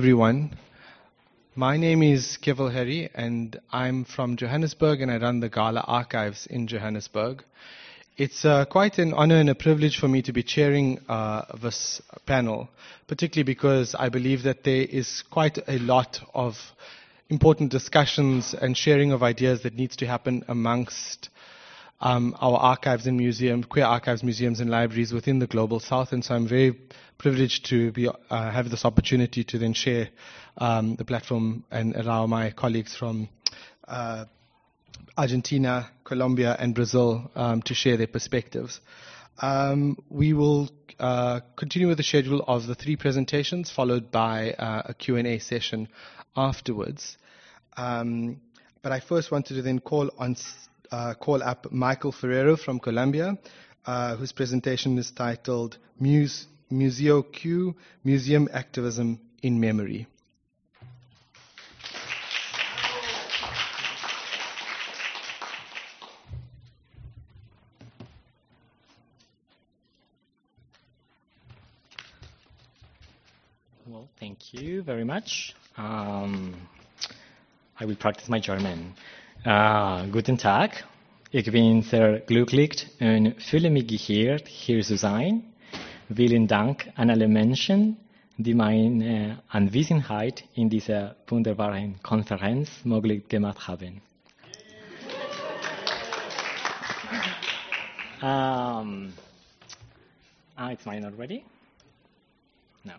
everyone. My name is Keval Heri and I'm from Johannesburg and I run the Gala Archives in Johannesburg. It's quite an honor and a privilege for me to be chairing this panel, particularly because I believe that there is quite a lot of important discussions and sharing of ideas that needs to happen amongst our archives and museums, queer archives, museums and libraries within the Global South. And so I'm very privileged to be have this opportunity to then share the platform and allow my colleagues from Argentina, Colombia and Brazil to share their perspectives. We will continue with the schedule of the 3 presentations followed by a Q&A session afterwards. But I first wanted to then call up Michael Ferrero from Colombia, whose presentation is titled Museo Q, Museum Activism in Memory. Well, thank you very much. I will practice my German. Guten Tag, ich bin sehr glücklich und fühle mich geehrt, hier zu sein. Vielen Dank an alle Menschen, die meine Anwesenheit in dieser wunderbaren Konferenz möglich gemacht haben. It's mine already? No.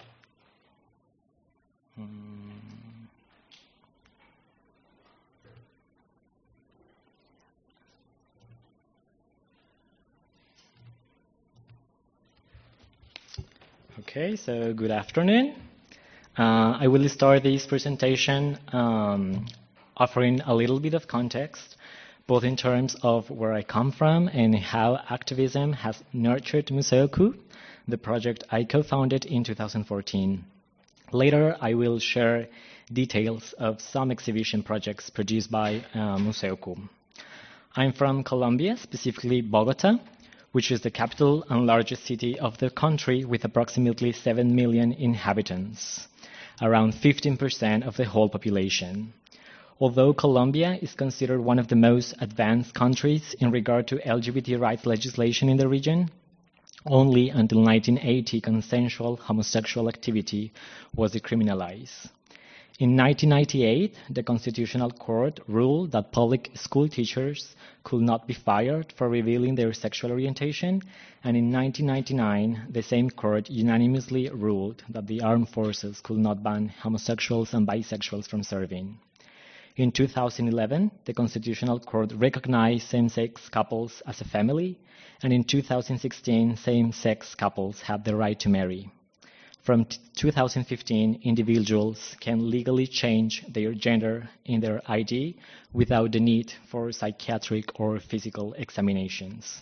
Okay, so good afternoon. I will start this presentation offering a little bit of context, both in terms of where I come from and how activism has nurtured Museo Q, the project I co-founded in 2014. Later, I will share details of some exhibition projects produced by Museo Q. I'm from Colombia, specifically Bogota, which is the capital and largest city of the country with approximately 7 million inhabitants, around 15% of the whole population. Although Colombia is considered one of the most advanced countries in regard to LGBT rights legislation in the region, only until 1980 consensual homosexual activity was decriminalized. In 1998, the Constitutional Court ruled that public school teachers could not be fired for revealing their sexual orientation, and in 1999, the same court unanimously ruled that the armed forces could not ban homosexuals and bisexuals from serving. In 2011, the Constitutional Court recognized same-sex couples as a family, and in 2016, same-sex couples have the right to marry. From 2015, individuals can legally change their gender in their ID without the need for psychiatric or physical examinations.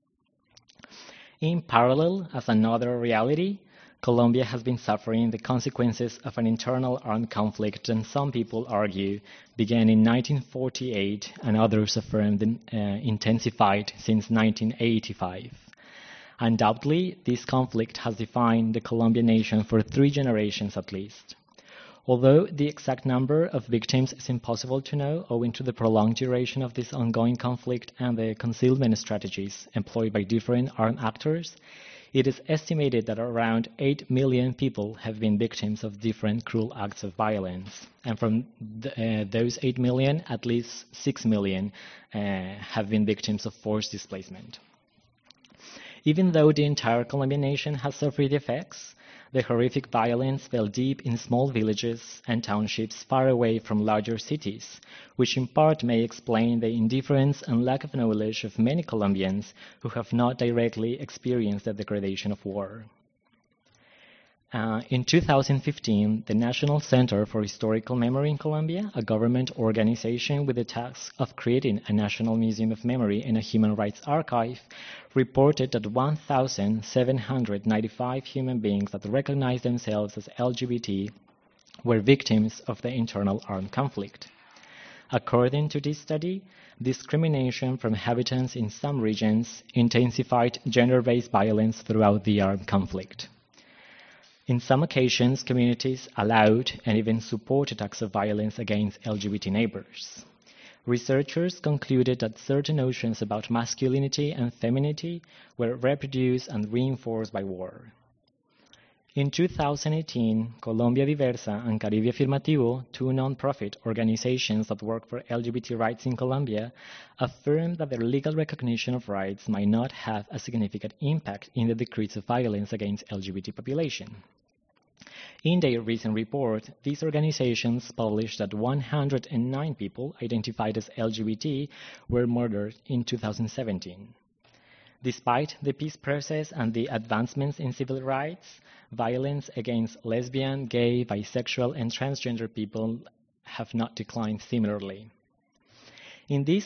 In parallel, as another reality, Colombia has been suffering the consequences of an internal armed conflict that some people argue began in 1948 and others affirm intensified since 1985. Undoubtedly, this conflict has defined the Colombian nation for 3 generations at least. Although the exact number of victims is impossible to know owing to the prolonged duration of this ongoing conflict and the concealment strategies employed by different armed actors, it is estimated that around 8 million people have been victims of different cruel acts of violence. And from those 8 million, at least 6 million have been victims of forced displacement. Even though the entire Colombian nation has suffered the effects, the horrific violence fell deep in small villages and townships far away from larger cities, which in part may explain the indifference and lack of knowledge of many Colombians who have not directly experienced the degradation of war. In 2015, the National Center for Historical Memory in Colombia, a government organization with the task of creating a National Museum of Memory and a Human Rights Archive, reported that 1,795 human beings that recognized themselves as LGBT were victims of the internal armed conflict. According to this study, discrimination from inhabitants in some regions intensified gender-based violence throughout the armed conflict. In some occasions, communities allowed and even supported acts of violence against LGBT neighbors. Researchers concluded that certain notions about masculinity and femininity were reproduced and reinforced by war. In 2018, Colombia Diversa and Caribe Afirmativo, two non-profit organizations that work for LGBT rights in Colombia, affirmed that their legal recognition of rights might not have a significant impact in the decrease of violence against LGBT population. In their recent report, these organizations published that 109 people identified as LGBT were murdered in 2017. Despite the peace process and the advancements in civil rights, violence against lesbian, gay, bisexual, and transgender people have not declined similarly. In this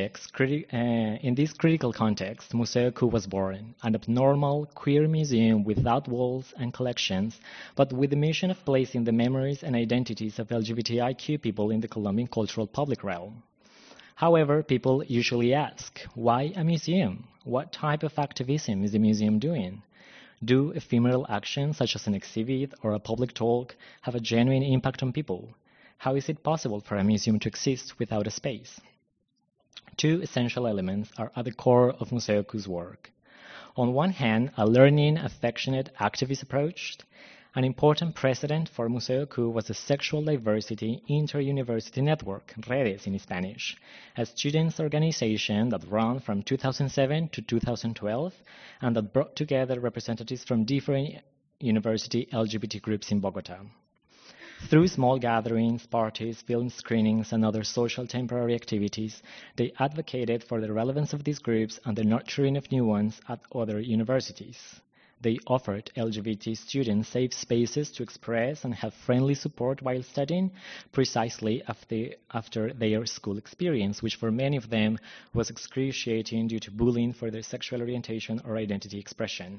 critical context, Museo Q was born, an abnormal, queer museum without walls and collections, but with the mission of placing the memories and identities of LGBTIQ people in the Colombian cultural public realm. However, people usually ask, why a museum? What type of activism is the museum doing? Do ephemeral actions such as an exhibit or a public talk have a genuine impact on people? How is it possible for a museum to exist without a space? Two essential elements are at the core of Museo Q's work. On one hand, a learning, affectionate, activist approach. An important precedent for Museo Q was the Sexual Diversity Inter-University Network, Redes in Spanish, a students' organization that ran from 2007 to 2012 and that brought together representatives from different university LGBT groups in Bogota. Through small gatherings, parties, film screenings, and other social temporary activities, they advocated for the relevance of these groups and the nurturing of new ones at other universities. They offered LGBT students safe spaces to express and have friendly support while studying, precisely after their school experience, which for many of them was excruciating due to bullying for their sexual orientation or identity expression.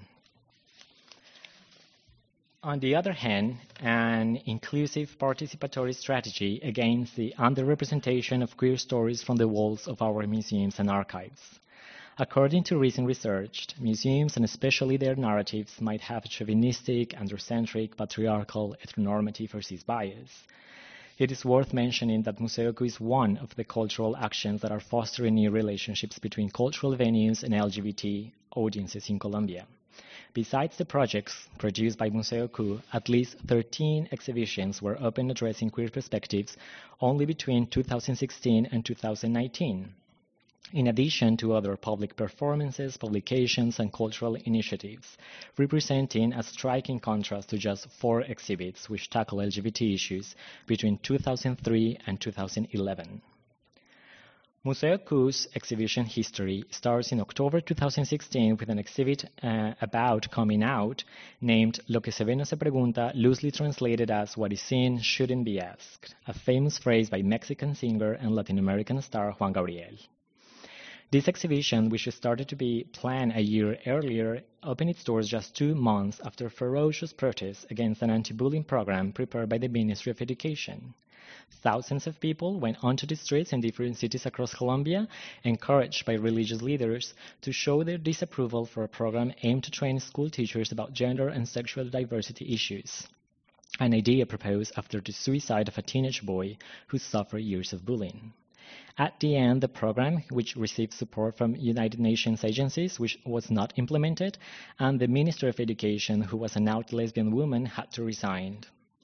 On the other hand, an inclusive participatory strategy against the underrepresentation of queer stories from the walls of our museums and archives. According to recent research, museums and especially their narratives might have a chauvinistic, androcentric, patriarchal, heteronormative or cis bias. It is worth mentioning that Museo Q is one of the cultural actions that are fostering new relationships between cultural venues and LGBT audiences in Colombia. Besides the projects produced by Museo Q, at least 13 exhibitions were open addressing queer perspectives only between 2016 and 2019, in addition to other public performances, publications, and cultural initiatives, representing a striking contrast to just 4 exhibits which tackle LGBT issues between 2003 and 2011. Museo Q's exhibition history starts in October 2016 with an exhibit about coming out named Lo que se ve no se pregunta, loosely translated as What is seen shouldn't be asked, a famous phrase by Mexican singer and Latin American star Juan Gabriel. This exhibition, which started to be planned a year earlier, opened its doors just 2 months after ferocious protests against an anti-bullying program prepared by the Ministry of Education. Thousands of people went onto the streets in different cities across Colombia, encouraged by religious leaders to show their disapproval for a program aimed to train school teachers about gender and sexual diversity issues, an idea proposed after the suicide of a teenage boy who suffered years of bullying. At the end, the program, which received support from United Nations agencies, which was not implemented, and the Minister of Education, who was an out lesbian woman, had to resign.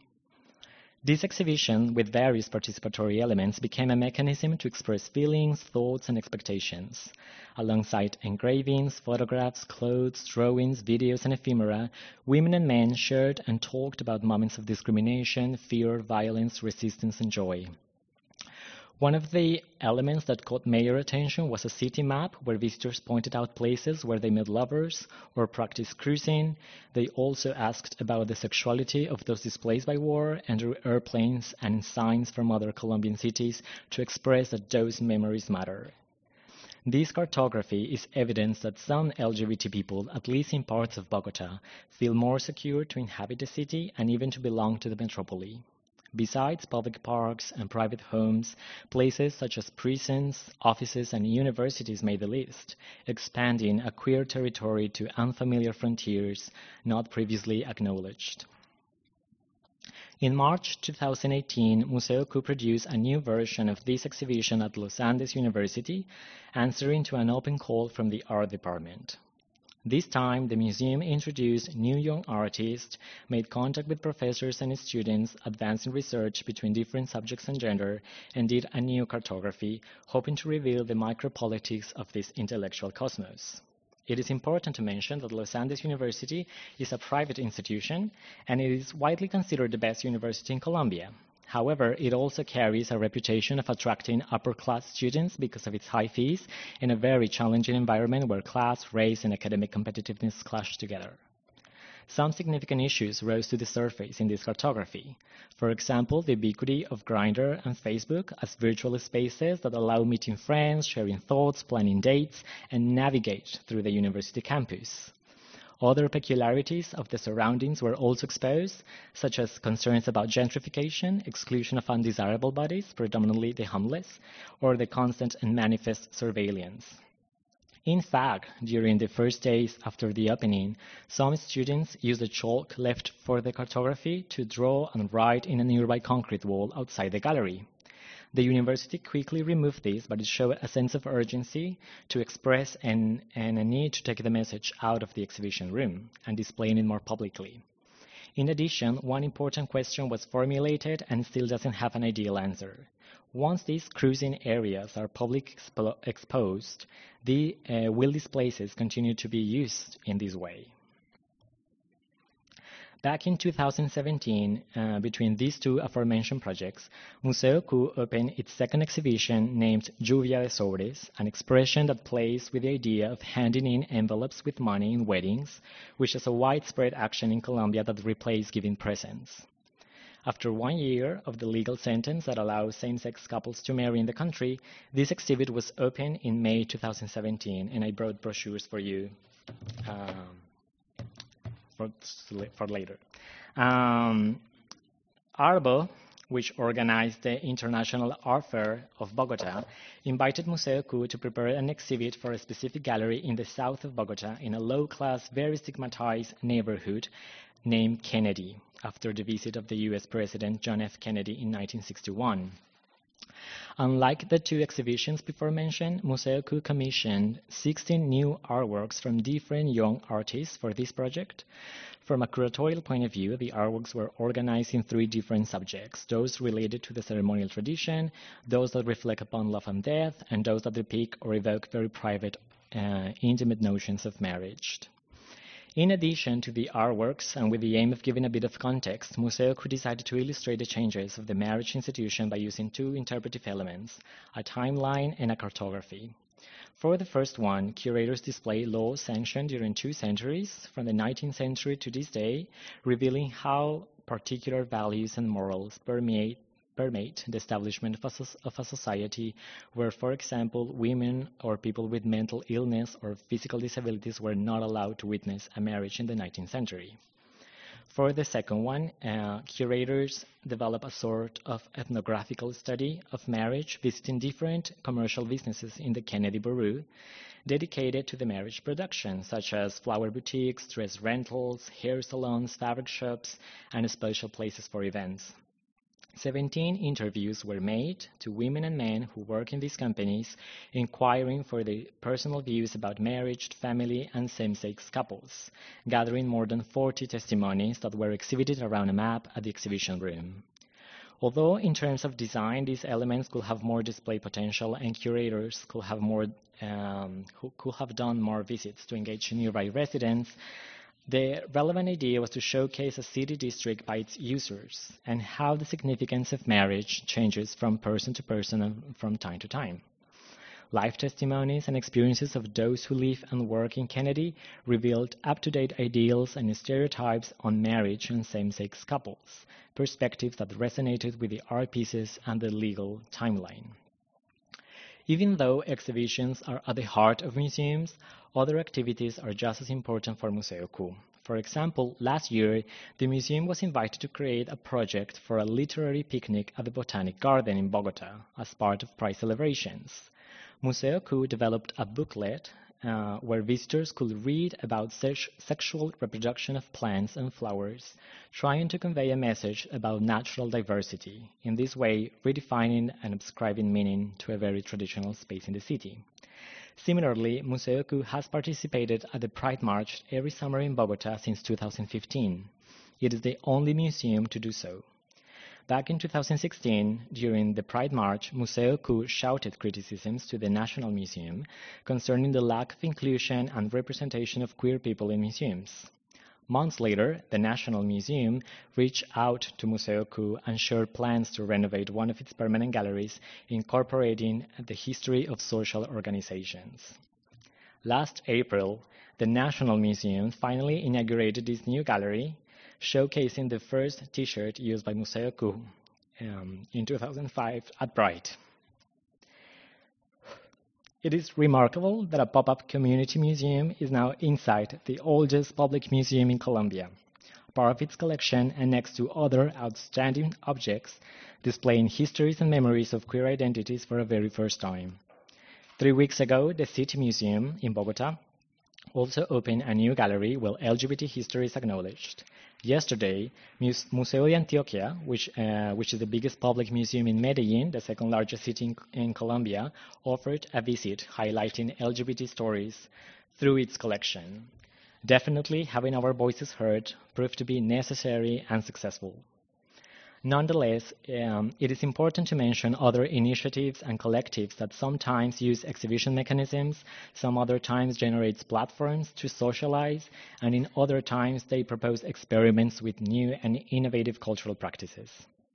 This exhibition, with various participatory elements, became a mechanism to express feelings, thoughts, and expectations. Alongside engravings, photographs, clothes, drawings, videos, and ephemera, women and men shared and talked about moments of discrimination, fear, violence, resistance, and joy. One of the elements that caught major attention was a city map where visitors pointed out places where they met lovers or practiced cruising. They also asked about the sexuality of those displaced by war and drew airplanes and signs from other Colombian cities to express that those memories matter. This cartography is evidence that some LGBT people, at least in parts of Bogota, feel more secure to inhabit the city and even to belong to the metropole. Besides public parks and private homes, places such as prisons, offices, and universities made the list, expanding a queer territory to unfamiliar frontiers not previously acknowledged. In March 2018, Museo Q produced a new version of this exhibition at Los Andes University, answering to an open call from the art department. This time, the museum introduced new young artists, made contact with professors and students, advancing research between different subjects and gender, and did a new cartography, hoping to reveal the micropolitics of this intellectual cosmos. It is important to mention that Los Andes University is a private institution, and it is widely considered the best university in Colombia. However, it also carries a reputation of attracting upper-class students because of its high fees in a very challenging environment where class, race, and academic competitiveness clash together. Some significant issues rose to the surface in this cartography. For example, the ubiquity of Grindr and Facebook as virtual spaces that allow meeting friends, sharing thoughts, planning dates, and navigate through the university campus. Other peculiarities of the surroundings were also exposed, such as concerns about gentrification, exclusion of undesirable bodies, predominantly the homeless, or the constant and manifest surveillance. In fact, during the first days after the opening, some students used the chalk left for the cartography to draw and write in a nearby concrete wall outside the gallery. The university quickly removed this, but it showed a sense of urgency to express and a need to take the message out of the exhibition room and displaying it more publicly. In addition, one important question was formulated and still doesn't have an ideal answer. Once these cruising areas are publicly exposed, will these places continue to be used in this way? Back in 2017, between these two aforementioned projects, Museo Q opened its second exhibition named Lluvia de Sobres, an expression that plays with the idea of handing in envelopes with money in weddings, which is a widespread action in Colombia that replaced giving presents. After 1 year of the legal sentence that allows same-sex couples to marry in the country, this exhibit was opened in May 2017, and I brought brochures for you. For later. ARBO, which organized the International Art Fair of Bogota, invited Museo Q to prepare an exhibit for a specific gallery in the south of Bogota in a low-class, very stigmatized neighborhood named Kennedy, after the visit of the U.S. President John F. Kennedy in 1961. Unlike the two exhibitions before mentioned, Museo Q commissioned 16 new artworks from different young artists for this project. From a curatorial point of view, the artworks were organized in 3 different subjects: those related to the ceremonial tradition, those that reflect upon love and death, and those that depict or evoke very private, intimate notions of marriage. In addition to the artworks, and with the aim of giving a bit of context, Museo Q decided to illustrate the changes of the marriage institution by using 2 interpretive elements, a timeline and a cartography. For the first one, curators display laws sanctioned during 2 centuries, from the 19th century to this day, revealing how particular values and morals permeate the establishment of a society where, for example, women or people with mental illness or physical disabilities were not allowed to witness a marriage in the 19th century. For the second one, curators develop a sort of ethnographical study of marriage, visiting different commercial businesses in the Kennedy borough dedicated to the marriage production, such as flower boutiques, dress rentals, hair salons, fabric shops, and special places for events. 17 interviews were made to women and men who work in these companies, inquiring for their personal views about marriage, family, and same-sex couples, gathering more than 40 testimonies that were exhibited around a map at the exhibition room. Although in terms of design, these elements could have more display potential and curators could have done more visits to engage nearby residents, the relevant idea was to showcase a city district by its users and how the significance of marriage changes from person to person and from time to time. Life testimonies and experiences of those who live and work in Kennedy revealed up-to-date ideals and stereotypes on marriage and same-sex couples, perspectives that resonated with the art pieces and the legal timeline. Even though exhibitions are at the heart of museums, other activities are just as important for Museo Q. For example, last year, the museum was invited to create a project for a literary picnic at the Botanic Garden in Bogota as part of Pride celebrations. Museo Q developed a booklet where visitors could read about sexual reproduction of plants and flowers, trying to convey a message about natural diversity, in this way redefining and ascribing meaning to a very traditional space in the city. Similarly, Museo Q has participated at the Pride March every summer in Bogota since 2015. It is the only museum to do so. Back in 2016, during the Pride March, Museo Q shouted criticisms to the National Museum concerning the lack of inclusion and representation of queer people in museums. Months later, the National Museum reached out to Museo Q and shared plans to renovate one of its permanent galleries, incorporating the history of social organizations. Last April, the National Museum finally inaugurated this new gallery, showcasing the first T-shirt used by Museo Q in 2005 at Pride. It is remarkable that a pop-up community museum is now inside the oldest public museum in Colombia, part of its collection and next to other outstanding objects displaying histories and memories of queer identities for the very first time. 3 weeks ago, the City Museum in Bogota also opened a new gallery where LGBT history is acknowledged. Yesterday, Museo de Antioquia, which is the biggest public museum in Medellin, the second largest city in Colombia, offered a visit highlighting LGBT stories through its collection. Definitely, having our voices heard proved to be necessary and successful. Nonetheless, it is important to mention other initiatives and collectives that sometimes use exhibition mechanisms, some other times generate platforms to socialize, and in other times they propose experiments with new and innovative cultural practices.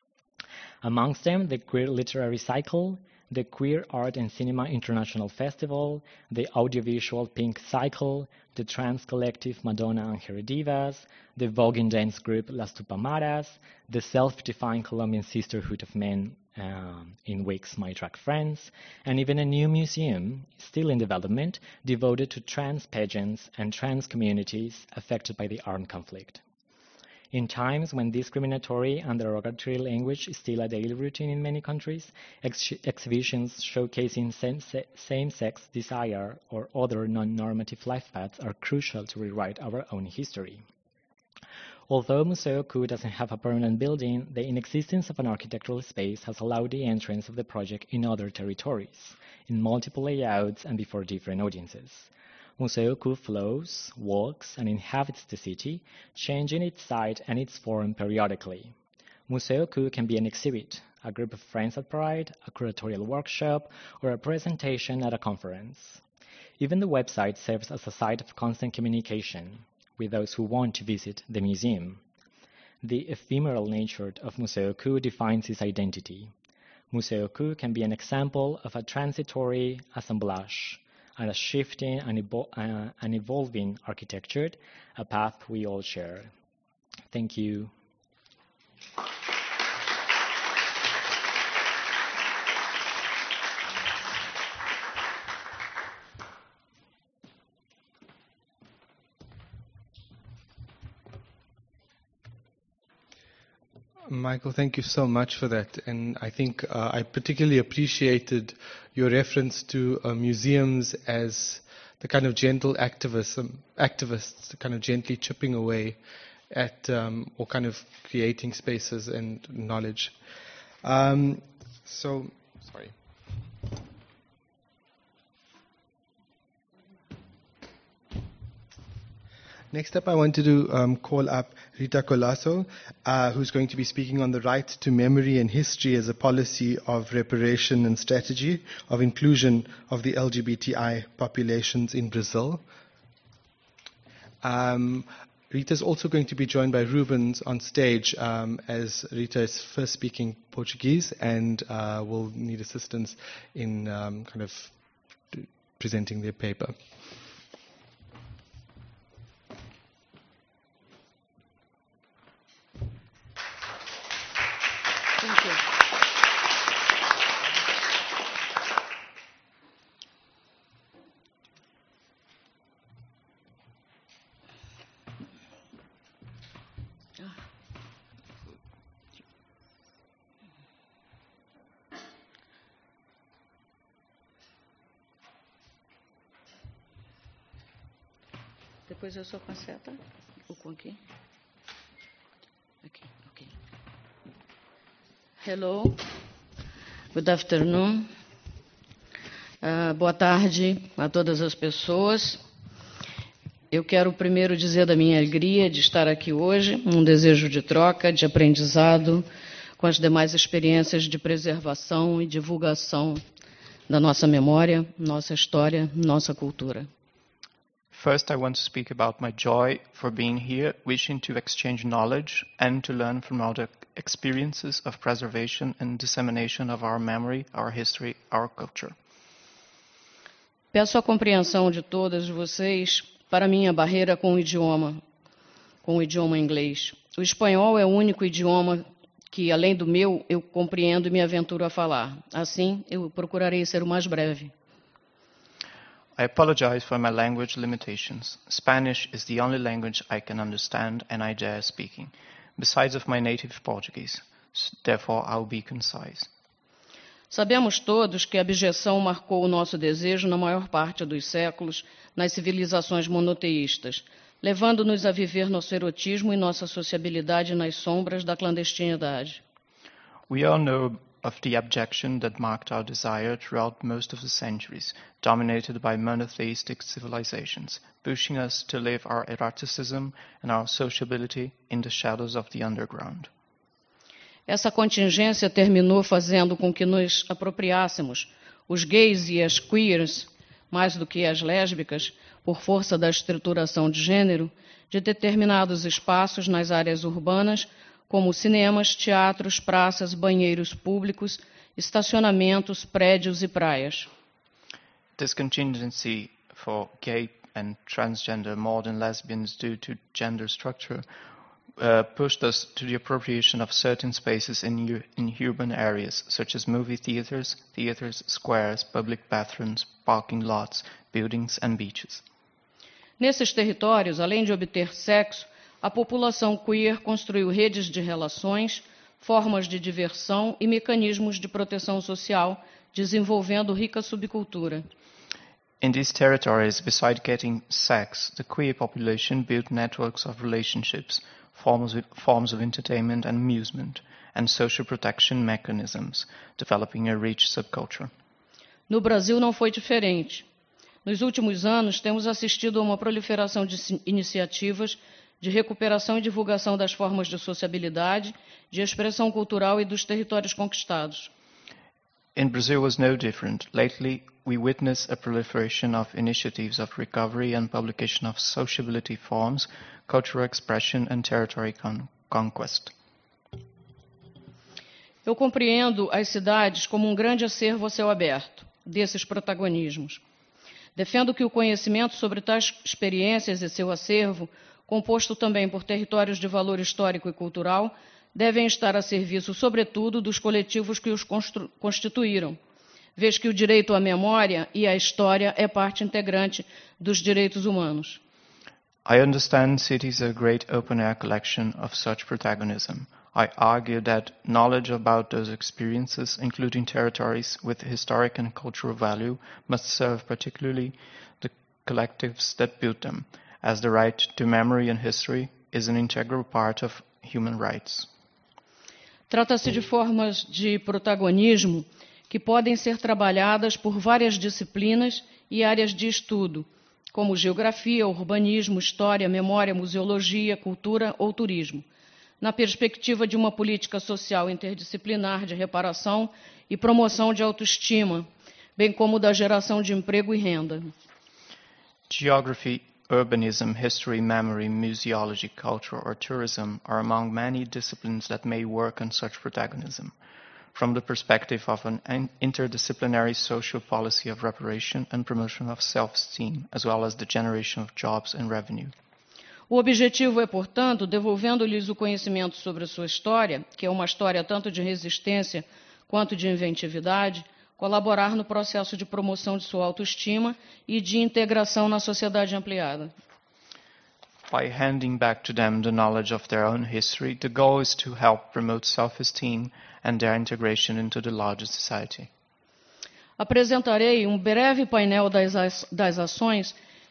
Amongst them, the Queer Literary Cycle, the Queer Art and Cinema International Festival, the Audiovisual Pink Cycle, the trans collective Madonna and Her Divas, the voguing dance group Las Tupamaras, the self-defined Colombian Sisterhood of Men in Wix My Track Friends, and even a new museum, still in development, devoted to trans pageants and trans communities affected by the armed conflict. In times when discriminatory and derogatory language is still a daily routine in many countries, exhibitions showcasing same-sex desire or other non-normative life paths are crucial to rewrite our own history. Although Museo Q doesn't have a permanent building, the inexistence of an architectural space has allowed the entrance of the project in other territories, in multiple layouts and before different audiences. Museo Q flows, walks, and inhabits the city, changing its site and its form periodically. Museo Q can be an exhibit, a group of friends at Pride, a curatorial workshop, or a presentation at a conference. Even the website serves as a site of constant communication with those who want to visit the museum. The ephemeral nature of Museo Q defines its identity. Museo Q can be an example of a transitory assemblage, and a shifting and evolving architecture, a path we all share. Thank you. Michael, thank you so much for that. And I think I particularly appreciated your reference to museums as the kind of gentle activists, kind of gently chipping away at or kind of creating spaces and knowledge. Sorry. Next up, I wanted to call up Rita Colasso, who's going to be speaking on the right to memory and history as a policy of reparation and strategy of inclusion of the LGBTI populations in Brazil. Rita's also going to be joined by Rubens on stage, as Rita is first speaking Portuguese and will need assistance in kind of presenting their paper. Thank you. Depois eu sou com a seta. Ou com aqui? Aqui, ok. Hello. Good afternoon. Boa tarde a todas as pessoas. Eu quero primeiro dizer da minha alegria de estar aqui hoje, um desejo de troca, de aprendizado com as demais experiências de preservação e divulgação da nossa memória, nossa história, nossa cultura. First, I want to speak about my joy for being here, wishing to exchange knowledge and to learn from other experiences of preservation and dissemination of our memory, our history, our culture. Peço a compreensão de todas vocês para minha barreira com o idioma inglês. O espanhol é o único idioma que, além do meu, eu compreendo e me aventuro a falar. Assim, eu procurarei ser o mais breve. I apologize for my language limitations. Spanish is the only language I can understand and I dare speaking, besides of my native Portuguese. Therefore, I'll be concise. Sabemos todos que a abjeção marcou o nosso desejo na maior parte dos séculos nas civilizações monoteístas, levando-nos a viver nosso erotismo e nossa sociabilidade nas sombras da clandestinidade. We all know of the abjection that marked our desire throughout most of the centuries, dominated by monotheistic civilizations, pushing us to live our eroticism and our sociability in the shadows of the underground. Essa contingência terminou fazendo com que nos apropriássemos, os gays e as queers, mais do que as lésbicas, por força da estruturação de gênero, de determinados espaços nas áreas urbanas, como cinemas, teatros, praças, banheiros públicos, estacionamentos, prédios e praias. This contingency for gay and transgender more than lesbians due to gender structure pushed us to the appropriation of certain spaces in urban areas, such as movie theaters, squares, public bathrooms, parking lots, buildings and beaches. Nesses territórios, além de obter sexo, a população queer construiu redes de relações, formas de diversão e mecanismos de proteção social, desenvolvendo rica subcultura. In these territories, beside getting sex, the queer population built networks of relationships, forms of entertainment and amusement, and social protection mechanisms, developing a rich subculture. No Brasil não foi diferente. Nos últimos anos, temos assistido a uma proliferação de iniciativas de recuperação e divulgação das formas de sociabilidade, de expressão cultural e dos territórios conquistados. In Brazil was no different. Lately, we witness a proliferation of initiatives of recovery and publication of sociability forms, cultural expression and territory conquest. Eu compreendo as cidades como um grande acervo a céu aberto desses protagonismos. Defendo que o conhecimento sobre tais experiências e seu acervo, composto também por territórios de valor histórico e cultural, devem estar a serviço, sobretudo, dos coletivos que os constituíram, vez que o direito à memória e à história é parte integrante dos direitos humanos. I understand cities are a great open-air collection of such protagonism. I argue that knowledge about those experiences, including territories with historic and cultural value, must serve particularly the collectives that built them, as the right to memory and history is an integral part of human rights. Trata-se de formas de protagonismo que podem ser trabalhadas por várias disciplinas e áreas de estudo, como geografia, urbanismo, história, memória, museologia, cultura ou turismo, na perspectiva de uma política social interdisciplinar de reparação e promoção de autoestima, bem como da geração de emprego e renda. Geography, urbanism, history, memory, museology, culture, or tourism are among many disciplines that may work on such protagonism, from the perspective of an interdisciplinary social policy of reparation and promotion of self-esteem, as well as the generation of jobs and revenue. O objetivo é, portanto, devolvendo-lhes o conhecimento sobre a sua história, que é uma história tanto de resistência quanto de inventividade, colaborar no processo de promoção de sua autoestima e de integração na sociedade ampliada. By handing back to them the knowledge of their own history, the goal is to help promote self-esteem and their integration into the larger society. Apresentarei um breve painel das ações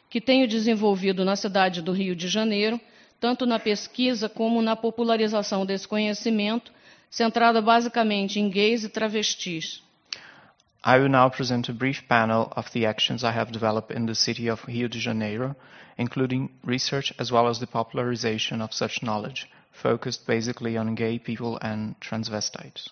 que tenho desenvolvido na cidade do Rio de Janeiro, tanto na pesquisa como na popularização desse conhecimento, centrada basicamente em gays e travestis. I will now present a brief panel of the actions I have developed in the city of Rio de Janeiro, including research as well as the popularization of such knowledge, focused basically on gay people and transvestites.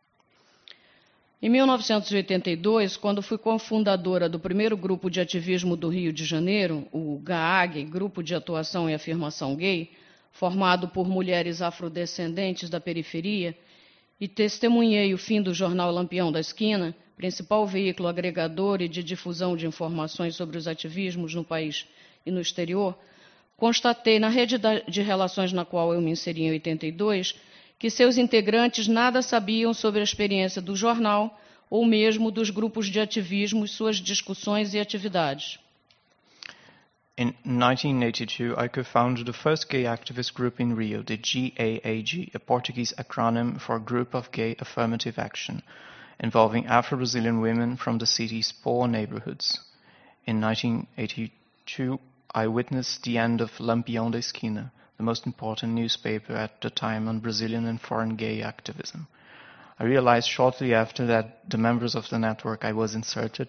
Em 1982, quando fui cofundadora do primeiro grupo de ativismo do Rio de Janeiro, o GAAG, Grupo de Atuação e Afirmação Gay, formado por mulheres afrodescendentes da periferia, e testemunhei o fim do jornal Lampião da Esquina, principal veículo agregador e de difusão de informações sobre os ativismos no país e no exterior, constatei na rede de relações na qual eu me inseri em 82 que seus integrantes nada sabiam sobre a experiência do jornal ou mesmo dos grupos de ativismo e suas discussões e atividades. In 1982, I co-founded the first gay activist group in Rio, the GAAG, a Portuguese acronym for Group of Gay Affirmative Action, involving Afro-Brazilian women from the city's poor neighborhoods. In 1982, I witnessed the end of Lampião da Esquina, the most important newspaper at the time on Brazilian and foreign gay activism. I realized shortly after that the members of the network I was inserted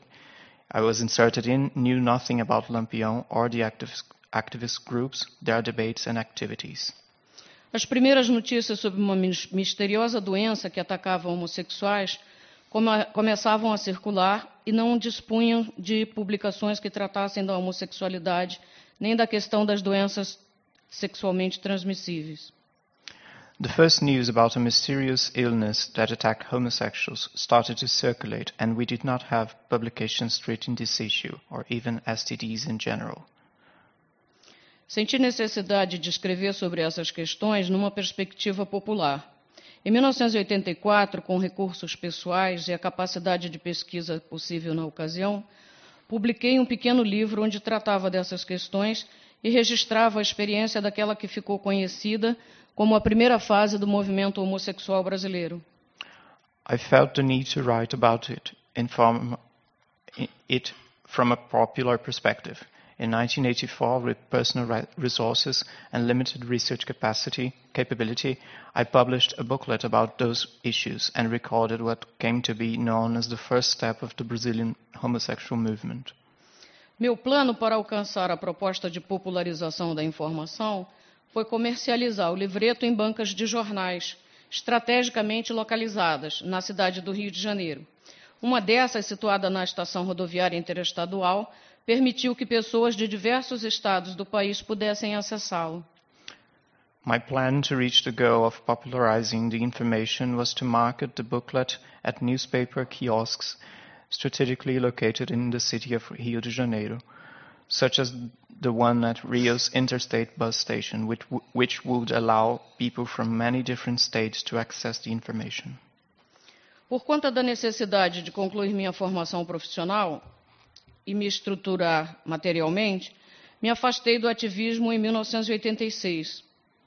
in knew nothing about Lampião or the activist groups, their debates and activities. As primeiras notícias sobre uma misteriosa doença que atacava homossexuais começavam a circular e não dispunham de publicações que tratassem da homossexualidade nem da questão das doenças sexualmente transmissíveis. The first news about a mysterious illness that attacked homosexuals started to circulate, and we did not have publications treating this issue, or even STDs in general. Senti necessidade de escrever sobre essas questões numa perspectiva popular. Em 1984, com recursos pessoais e a capacidade de pesquisa possível na ocasião, publiquei um pequeno livro onde tratava dessas questões e registrava a experiência daquela que ficou conhecida como a primeira fase do movimento homossexual brasileiro. I felt the need to write about it, inform it from a popular perspective. In 1984, with personal resources and limited research capability, I published a booklet about those issues and recorded what came to be known as the first step of the Brazilian homosexual movement. Meu plano para alcançar a proposta de popularização da informação foi comercializar o livreto em bancas de jornais, estrategicamente localizadas na cidade do Rio de Janeiro. Uma dessas, situada na estação rodoviária interestadual, permitiu que pessoas de diversos estados do país pudessem acessá-lo. My plan to reach the goal of popularizing the information was to market the booklet at newspaper kiosks strategically located in the city of Rio de Janeiro, such as the one at Rio's interstate bus station, which would allow people from many different states to access the information. Por conta da necessidade de concluir minha formação profissional e me estruturar materialmente, me afastei do ativismo em 1986.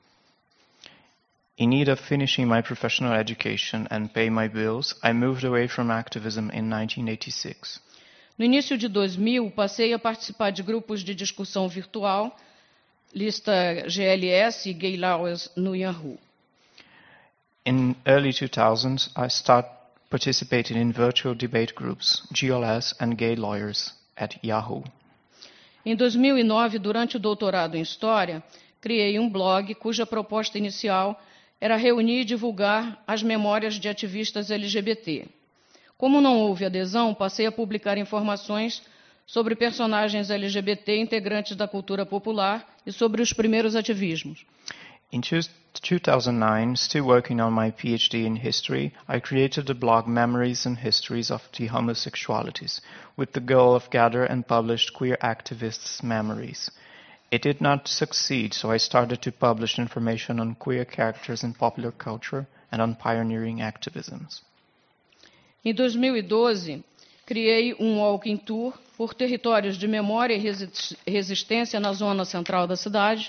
In need of finishing my professional education and pay my bills, I moved away from activism in 1986. No início de 2000, passei a participar de grupos de discussão virtual, lista GLS e Gay Lawyers no Yahoo. In early 2000s, I started participating in virtual debate groups, GLS and Gay Lawyers, at Yahoo. Em 2009, durante o doutorado em História, criei um blog cuja proposta inicial era reunir e divulgar as memórias de ativistas LGBT. Como não houve adesão, passei a publicar informações sobre personagens LGBT integrantes da cultura popular e sobre os primeiros ativismos. In 2009, still working on my PhD in history, I created the blog Memories and Histories of the Homosexualities, with the goal of gather and publish queer activists' memories. It did not succeed, so I started to publish information on queer characters in popular culture and on pioneering activisms. Em 2012, criei um walking tour por territórios de memória e resistência na zona central da cidade.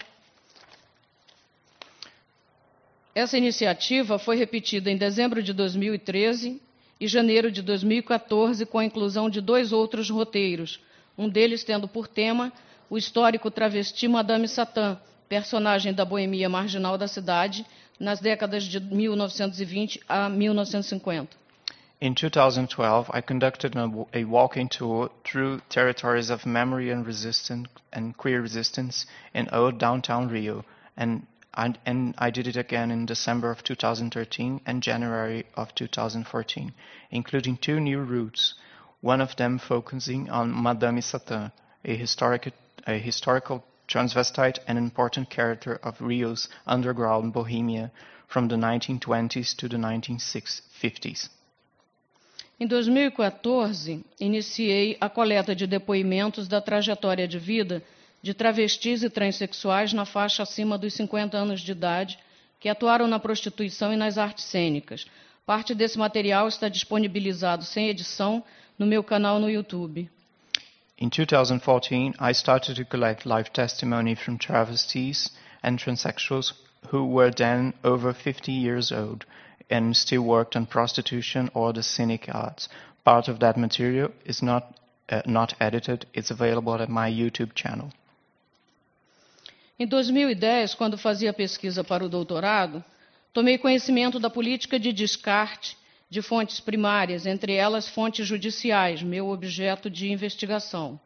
Essa iniciativa foi repetida em dezembro de 2013 e janeiro de 2014, com a inclusão de 2 outros roteiros, um deles tendo por tema o histórico travesti Madame Satã, personagem da boemia marginal da cidade, nas décadas de 1920 a 1950. In 2012, I conducted a walking tour through territories of memory and resistance and queer resistance in old downtown Rio, and I did it again in December of 2013 and January of 2014, including 2 new routes, one of them focusing on Madame Satã, a historical transvestite and important character of Rio's underground bohemia from the 1920s to the 1950s. Em 2014, iniciei a coleta de depoimentos da trajetória de vida de travestis e transexuais na faixa acima dos 50 anos de idade que atuaram na prostituição e nas artes cênicas. Parte desse material está disponibilizado sem edição no meu canal no YouTube. In 2014, I started to collect live testimony from travestis and transsexuals who were then over 50 years old and still worked on prostitution or the scenic arts. Part of that material is not edited. It's available at my YouTube channel. Em 2010, quando fazia pesquisa para o doutorado, tomei conhecimento da política de descarte de fontes primárias, entre elas fontes judiciais, meu objeto de investigação.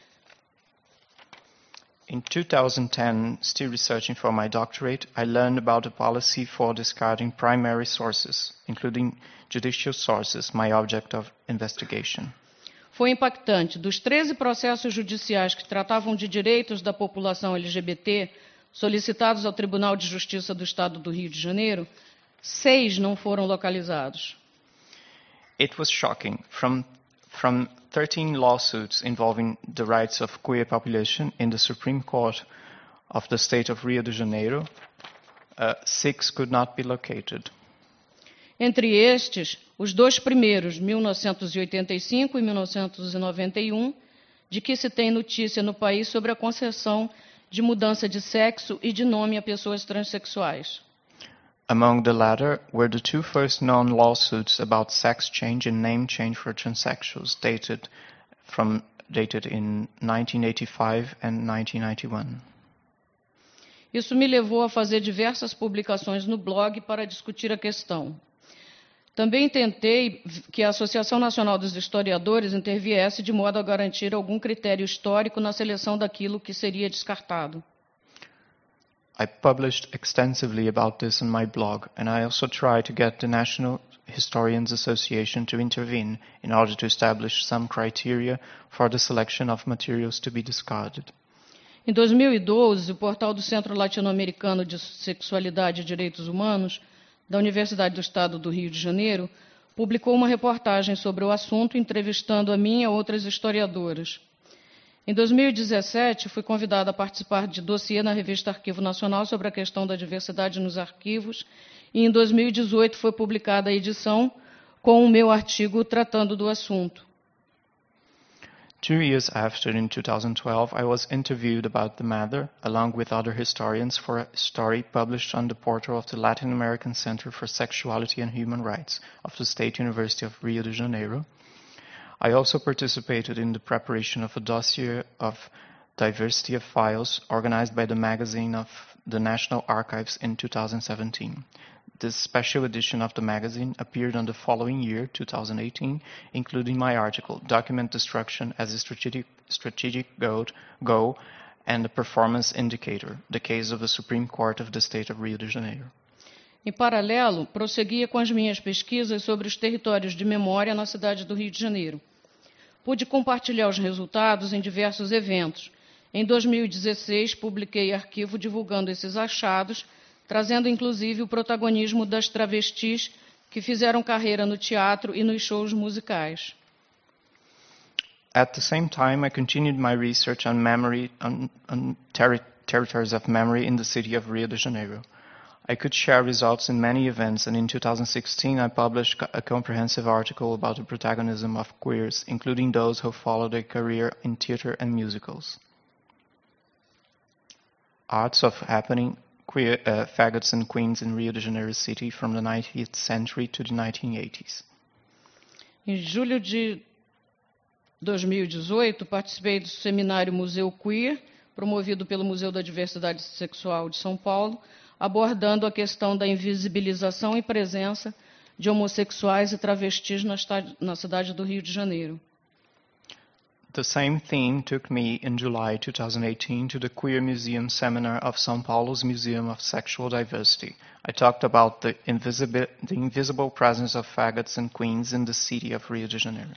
In 2010, still researching for my doctorate, I learned about the policy for discarding primary sources, including judicial sources, my object of investigation. Foi impactante. Dos 13 processos judiciais que tratavam de direitos da população LGBT, solicitados ao Tribunal de Justiça do Estado do Rio de Janeiro, 6 não foram localizados. It was shocking. From 13 lawsuits involving the rights of queer population in the Supreme Court of the state of Rio de Janeiro, 6 could not be located. Entre estes, os 2 primeiros, 1985 e 1991, de que se tem notícia no país sobre a concessão de mudança de sexo e de nome a pessoas transexuais. Among the latter were the 2 first known lawsuits about sex change and name change for transsexuals, dated in 1985 and 1991. Isso me levou a fazer diversas publicações no blog para discutir a questão. Também tentei que a Associação Nacional dos Historiadores interviesse de modo a garantir algum critério histórico na seleção daquilo que seria descartado. I published extensively about this on my blog, and I also tried to get the National Historians Association to intervene in order to establish some criteria for the selection of materials to be discarded. Em 2012, o portal do Centro Latino-Americano de Sexualidade e Direitos Humanos, da Universidade do Estado do Rio de Janeiro, publicou uma reportagem sobre o assunto, entrevistando a mim e a outras historiadoras. Em 2017, fui convidada a participar de dossiê na revista Arquivo Nacional sobre a questão da diversidade nos arquivos, e em 2018 foi publicada a edição com o meu artigo tratando do assunto. 2 years after, in 2012, I was interviewed about the matter, along with other historians, for a story published on the portal of the Latin American Center for Sexuality and Human Rights of the State University of Rio de Janeiro. I also participated in the preparation of a dossier of diversity of files organized by the magazine of the National Archives in 2017. This special edition of the magazine appeared on the following year, 2018, including my article, Document Destruction as a Strategic Goal and a Performance Indicator, the case of the Supreme Court of the State of Rio de Janeiro. Em paralelo, prosseguia com as minhas pesquisas sobre os territórios de memória na cidade do Rio de Janeiro. Pude compartilhar os resultados em diversos eventos. Em 2016, publiquei arquivo divulgando esses achados, trazendo inclusive o protagonismo das travestis que fizeram carreira no teatro e nos shows musicais. At the same time, I continued my research on memory, on territories of memory in the city of Rio de Janeiro. I could share results in many events, and in 2016 I published a comprehensive article about the protagonism of queers, including those who followed a career in theater and musicals. Arts of Happening, Queer Faggots and Queens in Rio de Janeiro City from the 19th century to the 1980s. Em julho de 2018, participei do seminário Museu Queer, promovido pelo Museu da Diversidade Sexual de São Paulo, abordando a questão da invisibilização e presença de homossexuais e travestis na cidade do Rio de Janeiro. The same theme took me in July 2018 to the Queer Museum Seminar of São Paulo's Museum of Sexual Diversity. I talked about the invisible presence of faggots and queens in the city of Rio de Janeiro.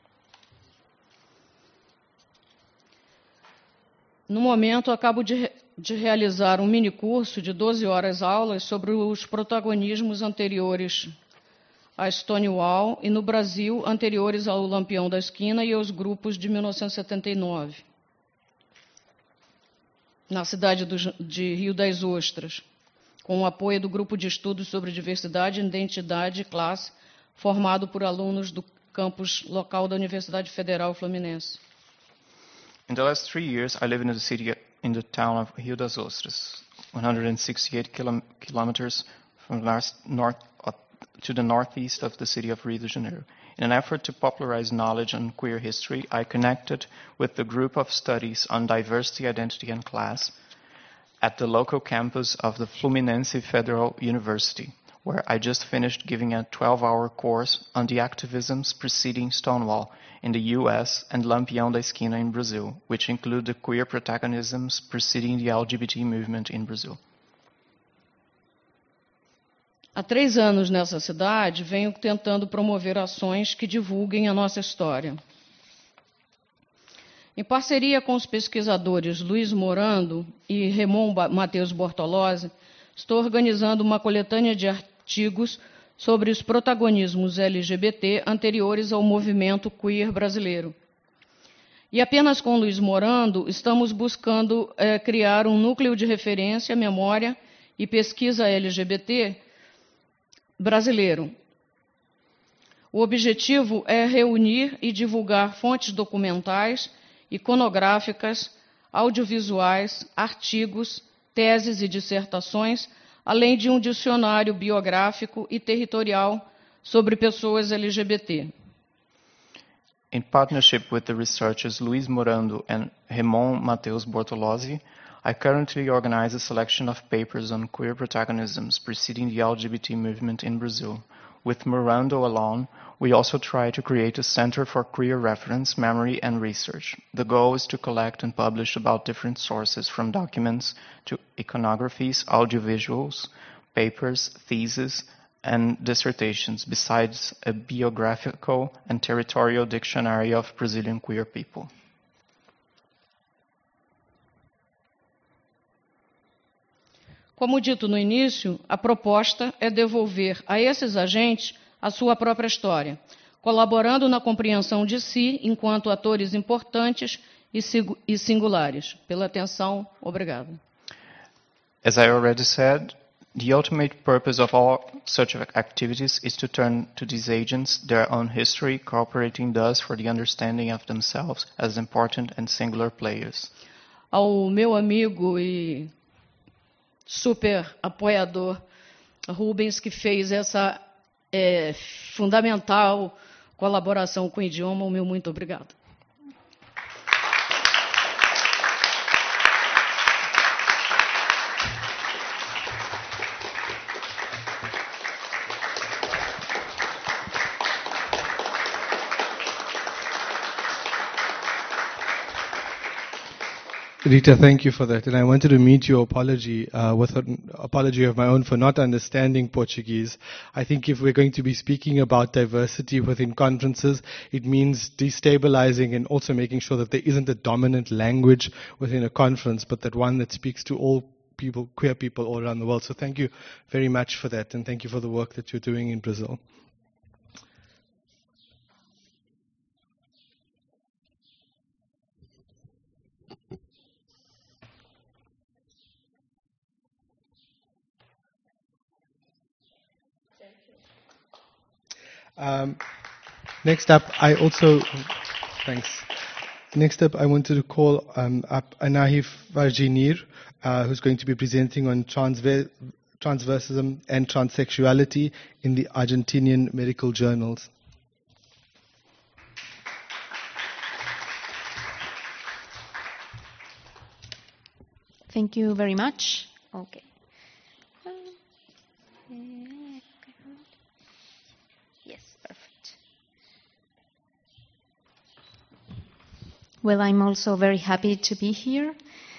No momento, acabo de realizar um minicurso de 12 horas aulas sobre os protagonismos anteriores a Stonewall e, no Brasil, anteriores ao Lampião da Esquina e aos grupos de 1979, na cidade de Rio das Ostras, com o apoio do Grupo de Estudos sobre Diversidade, Identidade e Classe, formado por alunos do campus local da Universidade Federal Fluminense. In the last 3 years, I live in the town of Rio das Ostras, 168 kilometers from to the northeast of the city of Rio de Janeiro. In an effort to popularize knowledge on queer history, I connected with the group of studies on diversity, identity, and class at the local campus of the Fluminense Federal University, where I just finished giving a 12-hour course on the activisms preceding Stonewall in the US and Lampião da Esquina in Brazil, which include the queer protagonisms preceding the LGBT movement in Brazil. Há 3 anos nessa cidade, venho tentando promover ações que divulguem a nossa história. Em parceria com os pesquisadores Luiz Morando e Ramon Matheus Bortolozzi, estou organizando uma coletânea de artigos sobre os protagonismos LGBT anteriores ao movimento queer brasileiro. E apenas com Luiz Morando, estamos buscando criar um núcleo de referência, memória e pesquisa LGBT brasileiro. O objetivo é reunir e divulgar fontes documentais, iconográficas, audiovisuais, artigos, teses e dissertações, além de um dicionário biográfico e territorial sobre pessoas LGBT. In partnership with the researchers Luiz Morando and Ramon Matheus Bortolozzi, I currently organize a selection of papers on queer protagonisms preceding the LGBT movement in Brazil. With Morando alone, we also try to create a center for queer reference, memory, and research. The goal is to collect and publish about different sources, from documents to iconographies, audiovisuals, papers, theses, and dissertations, besides a biographical and territorial dictionary of Brazilian queer people. Como dito no início, a proposta é devolver a esses agentes a sua própria história, colaborando na compreensão de si enquanto atores importantes e singulares. Pela atenção, obrigado. As I already said, the ultimate purpose of all such activities is to turn to these agents their own history, cooperating thus for the understanding of themselves as important and singular players. Ao meu amigo e super apoiador Rubens, que fez essa fundamental colaboração com o idioma, o meu muito obrigado. Rita, thank you for that. And I wanted to meet your apology with an apology of my own for not understanding Portuguese. I think if we're going to be speaking about diversity within conferences, it means destabilizing and also making sure that there isn't a dominant language within a conference, but that one that speaks to all people, queer people all around the world. So thank you very much for that, and thank you for the work that you're doing in Brazil. Next up, Next up, I wanted to call up Anahif Varjinir, who's going to be presenting on transversism and transsexuality in the Argentinian medical journals. Thank you very much. Okay. Yes, perfect. Well, I'm also very happy to be here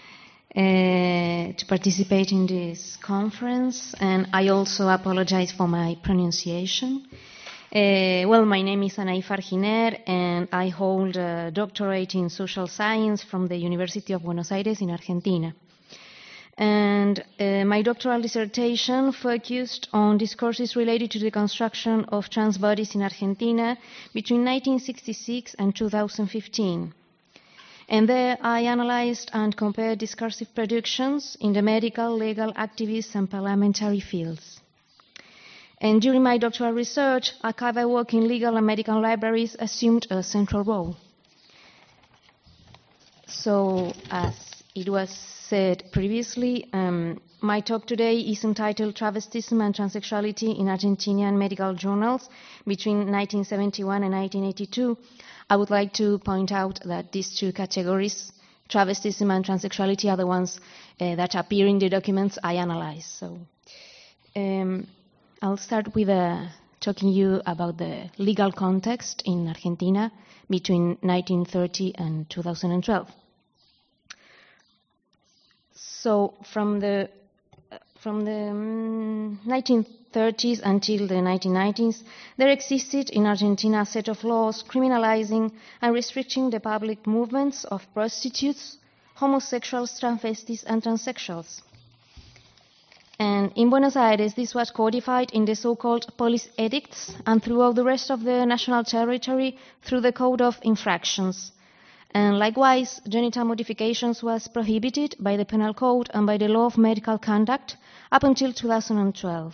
to participate in this conference, and I also apologize for my pronunciation. Well, my name is Anaí Farginer, and I hold a doctorate in social science from the University of Buenos Aires in Argentina. And my doctoral dissertation focused on discourses related to the construction of trans bodies in Argentina between 1966 and 2015. And there I analyzed and compared discursive productions in the medical, legal, activist, and parliamentary fields. And during my doctoral research, archival work in legal and medical libraries assumed a central role. So, as it was said previously, my talk today is entitled Travestism and Transsexuality in Argentinian Medical Journals between 1971 and 1982. I would like to point out that these two categories, travestism and transsexuality, are the ones that appear in the documents I analyze. So, I'll start with talking you about the legal context in Argentina between 1930 and 2012. So from the 1930s until the 1990s, there existed in Argentina a set of laws criminalizing and restricting the public movements of prostitutes, homosexuals, transvestites, and transsexuals. And in Buenos Aires, this was codified in the so-called police edicts and throughout the rest of the national territory through the Code of Infractions. And likewise, genital modifications was prohibited by the Penal Code and by the Law of Medical Conduct up until 2012.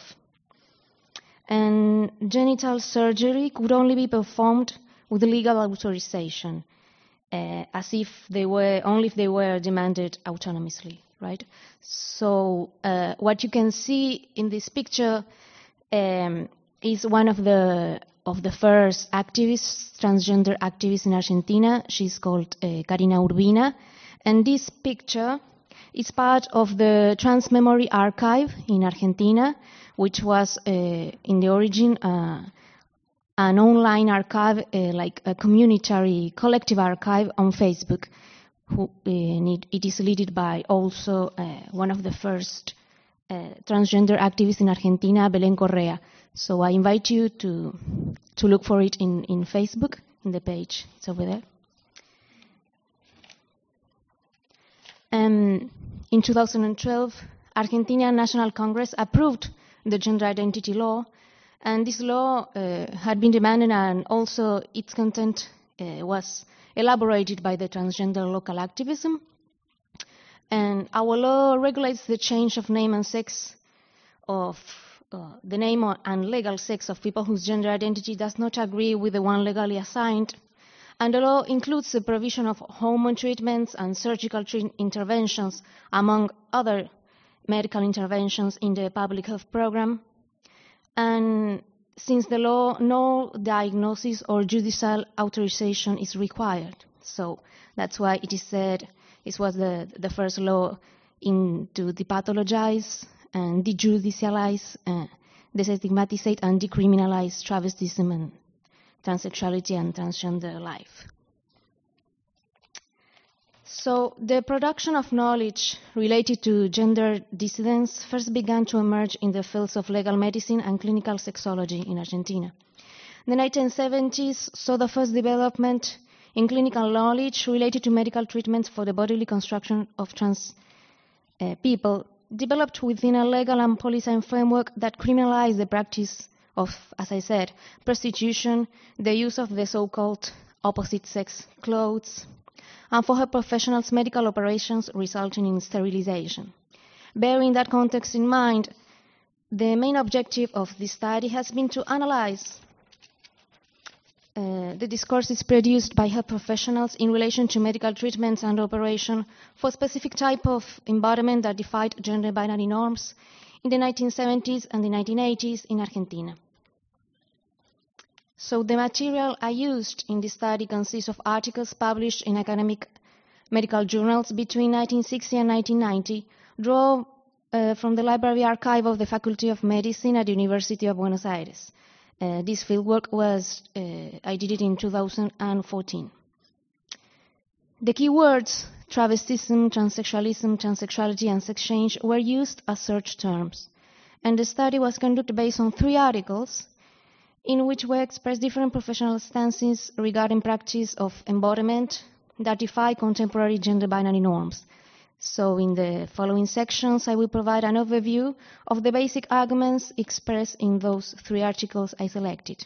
And genital surgery could only be performed with legal authorization, as if they were only if they were demanded autonomously. Right. So what you can see in this picture is one of the first activists, transgender activists in Argentina. She's called Karina Urbina, and this picture is part of the Trans Memory Archive in Argentina, which was in the origin an online archive, like a community collective archive on Facebook. It is led by also one of the first transgender activists in Argentina, Belén Correa. So I invite you to look for it in Facebook, in the page. It's over there. In 2012, Argentina National Congress approved the gender identity law, and this law had been demanded, and also its content was elaborated by the transgender local activism. And our law regulates the change of name and sex of the name and legal sex of people whose gender identity does not agree with the one legally assigned. And the law includes the provision of hormone treatments and surgical interventions, among other medical interventions in the public health program. And since the law, no diagnosis or judicial authorization is required. So that's why it is said it was the first law to depathologize and dejudicialize, destigmatize and decriminalize travestism and transsexuality and transgender life. So the production of knowledge related to gender dissidence first began to emerge in the fields of legal medicine and clinical sexology in Argentina. The 1970s saw the first development in clinical knowledge related to medical treatments for the bodily construction of trans people, developed within a legal and policing framework that criminalized the practice of, as I said, prostitution, the use of the so-called opposite-sex clothes, and for her professionals, medical operations resulting in sterilization. Bearing that context in mind, the main objective of this study has been to analyze the discourses produced by health professionals in relation to medical treatments and operation for specific type of embodiment that defied gender binary norms in the 1970s and the 1980s in Argentina. So the material I used in this study consists of articles published in academic medical journals between 1960 and 1990 draw from the library archive of the Faculty of Medicine at the University of Buenos Aires. This fieldwork I did it in 2014. The keywords travestism, transsexualism, transsexuality, and sex change were used as search terms, and the study was conducted based on 3 articles in which were expressed different professional stances regarding practice of embodiment that defy contemporary gender binary norms. So in the following sections, I will provide an overview of the basic arguments expressed in those 3 articles I selected.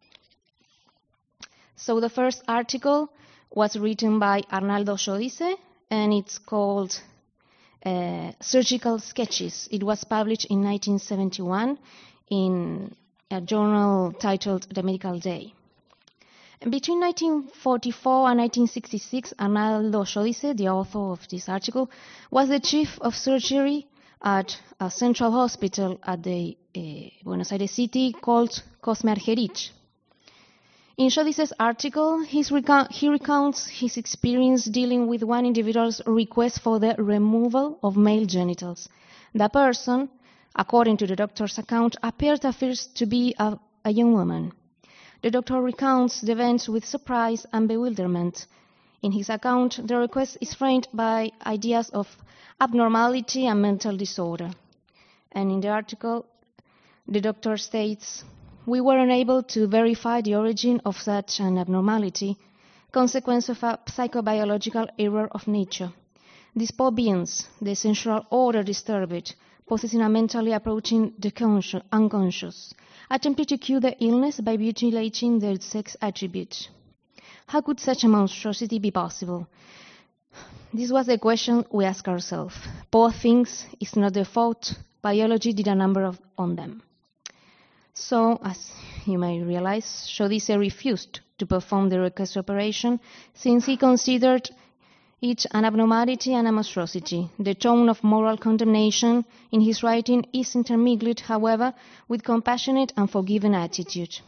So the first article was written by Arnaldo Giudice, and it's called Surgical Sketches. It was published in 1971 in a journal titled The Medical Day. And between 1944 and 1966, Arnaldo Giudice, the author of this article, was the chief of surgery at a central hospital at the Buenos Aires city called Cosme Argerich. In Giudice's article, he recounts his experience dealing with one individual's request for the removal of male genitals. The person, according to the doctor's account, appeared at first to be a young woman. The doctor recounts the events with surprise and bewilderment. In his account, the request is framed by ideas of abnormality and mental disorder. And in the article, the doctor states, "We were unable to verify the origin of such an abnormality, consequence of a psychobiological error of nature. These poor beings, the sensual order disturbed, possessing a mentally approaching the unconscious, attempted to cure the illness by mutilating their sex attributes. How could such a monstrosity be possible?" This was the question we asked ourselves. Poor things is not their fault. Biology did a number on them. So, as you may realize, Giudice refused to perform the request operation since he considered it an abnormality and a monstrosity. The tone of moral condemnation in his writing is intermingled, however, with compassionate and forgiving attitude.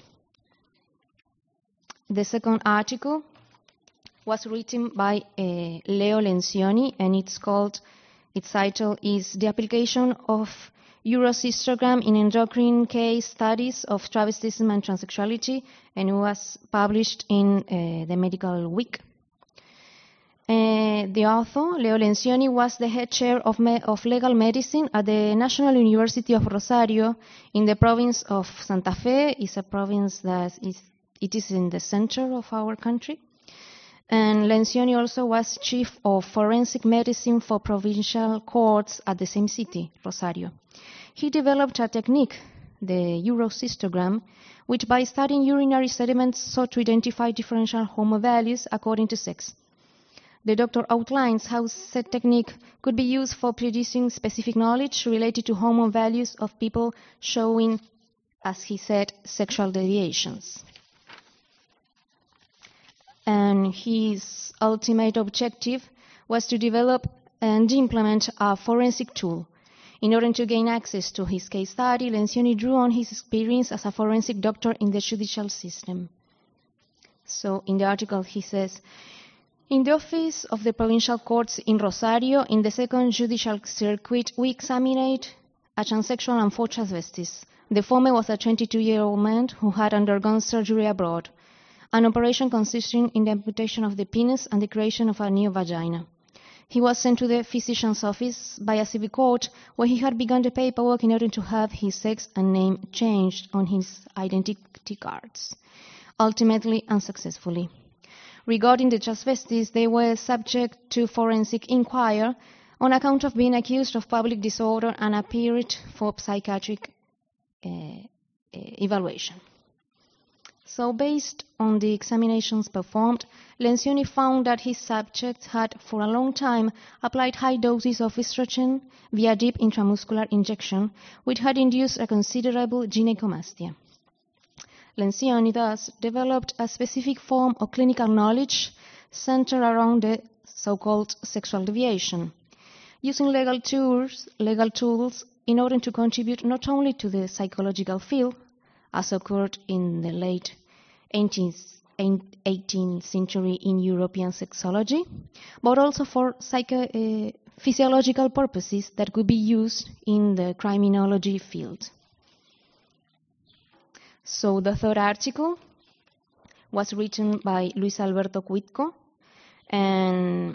The second article was written by Leo Lencioni, and its title is "The Application of Eurocystogram in Endocrine Case Studies of Travestism and Transsexuality," and it was published in the Medical Week. The author, Leo Lencioni, was the head chair of legal medicine at the National University of Rosario in the province of Santa Fe. It's a province that is in the center of our country. And Lencioni also was chief of forensic medicine for provincial courts at the same city, Rosario. He developed a technique, the Eurocystogram, which by studying urinary sediments sought to identify differential hormone values according to sex. The doctor outlines how said technique could be used for producing specific knowledge related to hormone values of people showing, as he said, sexual deviations. And his ultimate objective was to develop and implement a forensic tool. In order to gain access to his case study, Lencioni drew on his experience as a forensic doctor in the judicial system. So in the article he says, "In the office of the provincial courts in Rosario, in the second judicial circuit, we examined a transsexual and 4 transvestites. The former was a 22-year-old man who had undergone surgery abroad, an operation consisting in the amputation of the penis and the creation of a new vagina. He was sent to the physician's office by a civic court where he had begun the paperwork in order to have his sex and name changed on his identity cards, ultimately unsuccessfully. Regarding the transvestites, they were subject to forensic inquiry on account of being accused of public disorder and appeared for psychiatric evaluation. So based on the examinations performed, Lencioni found that his subjects had for a long time applied high doses of estrogen via deep intramuscular injection, which had induced a considerable gynecomastia. Lencioni thus developed a specific form of clinical knowledge centered around the so-called sexual deviation, using legal tools in order to contribute not only to the psychological field, as occurred in the late 18th 18th century in European sexology, but also for physiological purposes that could be used in the criminology field. So the third article was written by Luis Alberto Quitco, and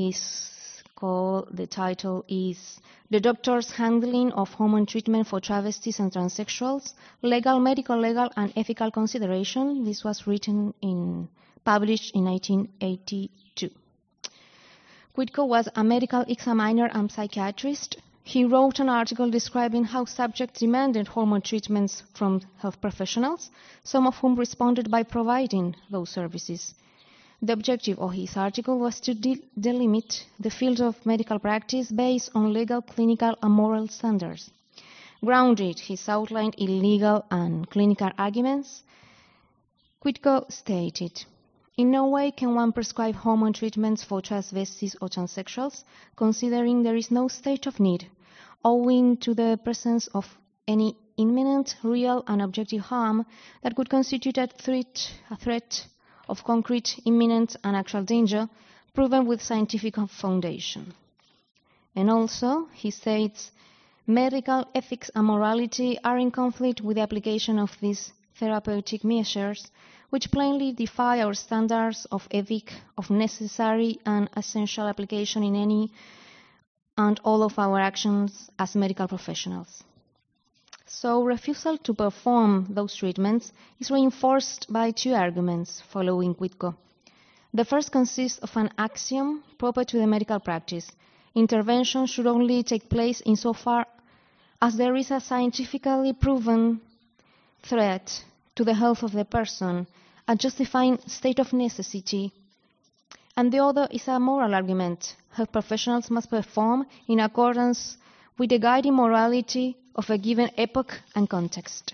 the title is The Doctor's Handling of Hormone Treatment for Travestis and Transsexuals, Legal, Medical, Legal, and Ethical Consideration. This was published in 1982. Quitco was a medical examiner and psychiatrist. He wrote an article describing how subjects demanded hormone treatments from health professionals, some of whom responded by providing those services. The objective of his article was to delimit the field of medical practice based on legal, clinical, and moral standards. Grounded his outlined in legal and clinical arguments, Quitco stated, "In no way can one prescribe hormone treatments for transvestites or transsexuals, considering there is no state of need, owing to the presence of any imminent, real, and objective harm that could constitute a threat of concrete, imminent, and actual danger, proven with scientific foundation." And also, he states, "Medical ethics and morality are in conflict with the application of these therapeutic measures, which plainly defy our standards of ethic, of necessary and essential application in any and all of our actions as medical professionals." So refusal to perform those treatments is reinforced by two arguments following Quitco. The first consists of an axiom proper to the medical practice. Intervention should only take place insofar as there is a scientifically proven threat to the health of the person, a justifying state of necessity. And the other is a moral argument. Health professionals must perform in accordance with the guiding morality of a given epoch and context.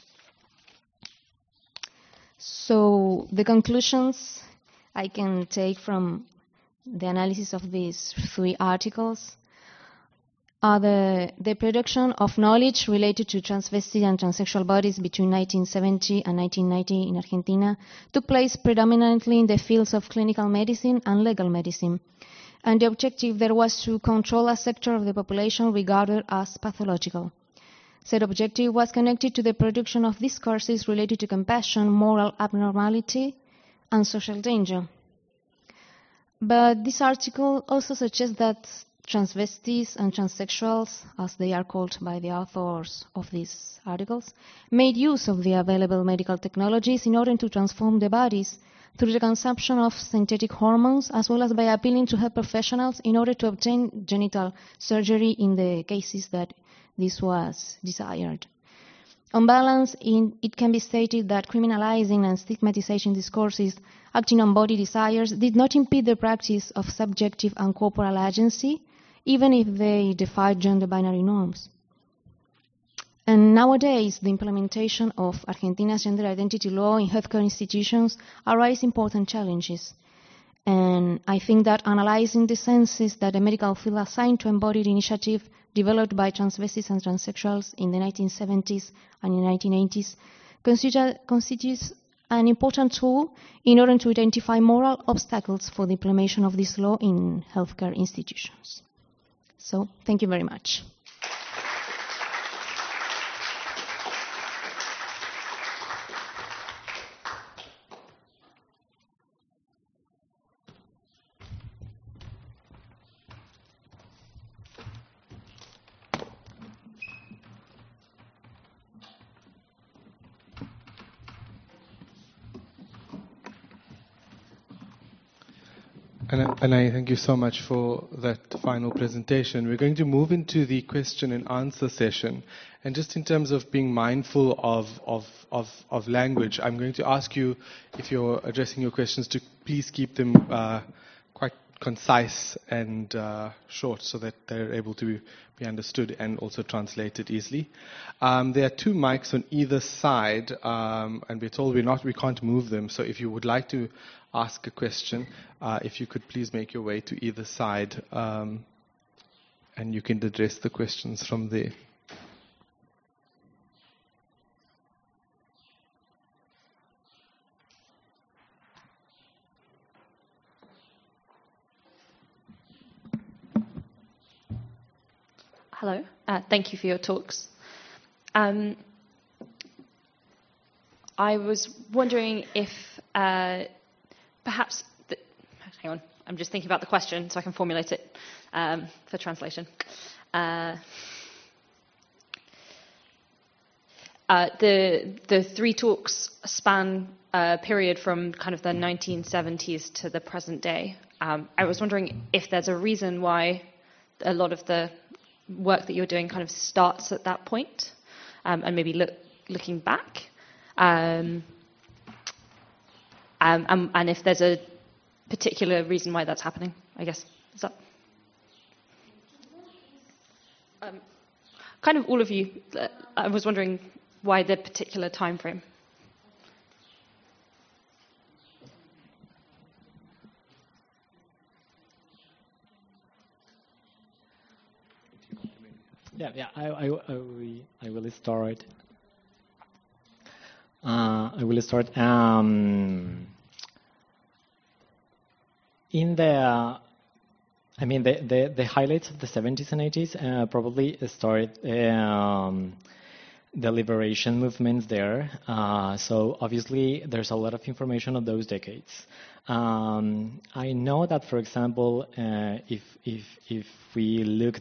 So the conclusions I can take from the analysis of these three articles are the production of knowledge related to transvestite and transsexual bodies between 1970 and 1990 in Argentina took place predominantly in the fields of clinical medicine and legal medicine. And the objective there was to control a sector of the population regarded as pathological. Said objective was connected to the production of discourses related to compassion, moral abnormality, and social danger. But this article also suggests that transvestites and transsexuals, as they are called by the authors of these articles, made use of the available medical technologies in order to transform their bodies through the consumption of synthetic hormones, as well as by appealing to health professionals in order to obtain genital surgery in the cases that this was desired. On balance, it can be stated that criminalizing and stigmatization discourses acting on body desires did not impede the practice of subjective and corporal agency, even if they defied gender binary norms. And nowadays, the implementation of Argentina's gender identity law in healthcare institutions arise important challenges. And I think that analyzing the senses that the medical field assigned to embodied initiative developed by transvestites and transsexuals in the 1970s and in the 1980s constitutes an important tool in order to identify moral obstacles for the implementation of this law in healthcare institutions. So, thank you very much. And I thank you so much for that final presentation. We're going to move into the question and answer session. And just in terms of being mindful of language, I'm going to ask you, if you're addressing your questions, to please keep them quite concise and short so that they're able to be understood and also translated easily. There are two mics on either side, and we're told we can't move them. So if you would like to ask a question, if you could please make your way to either side, and you can address the questions from there. Hello. Thank you for your talks. I was wondering if perhaps... hang on. I'm just thinking about the question so I can formulate it for translation. The three talks span a period from kind of the 1970s to the present day. I was wondering if there's a reason why a lot of the work that you're doing kind of starts at that point, and maybe looking back, and if there's a particular reason why that's happening, I guess. Is that kind of all of you? I was wondering why the particular time frame. Yeah. I will start. In the, the highlights of the 70s and 80s probably started the liberation movements there. So obviously there's a lot of information on those decades. I know that, for example, if we look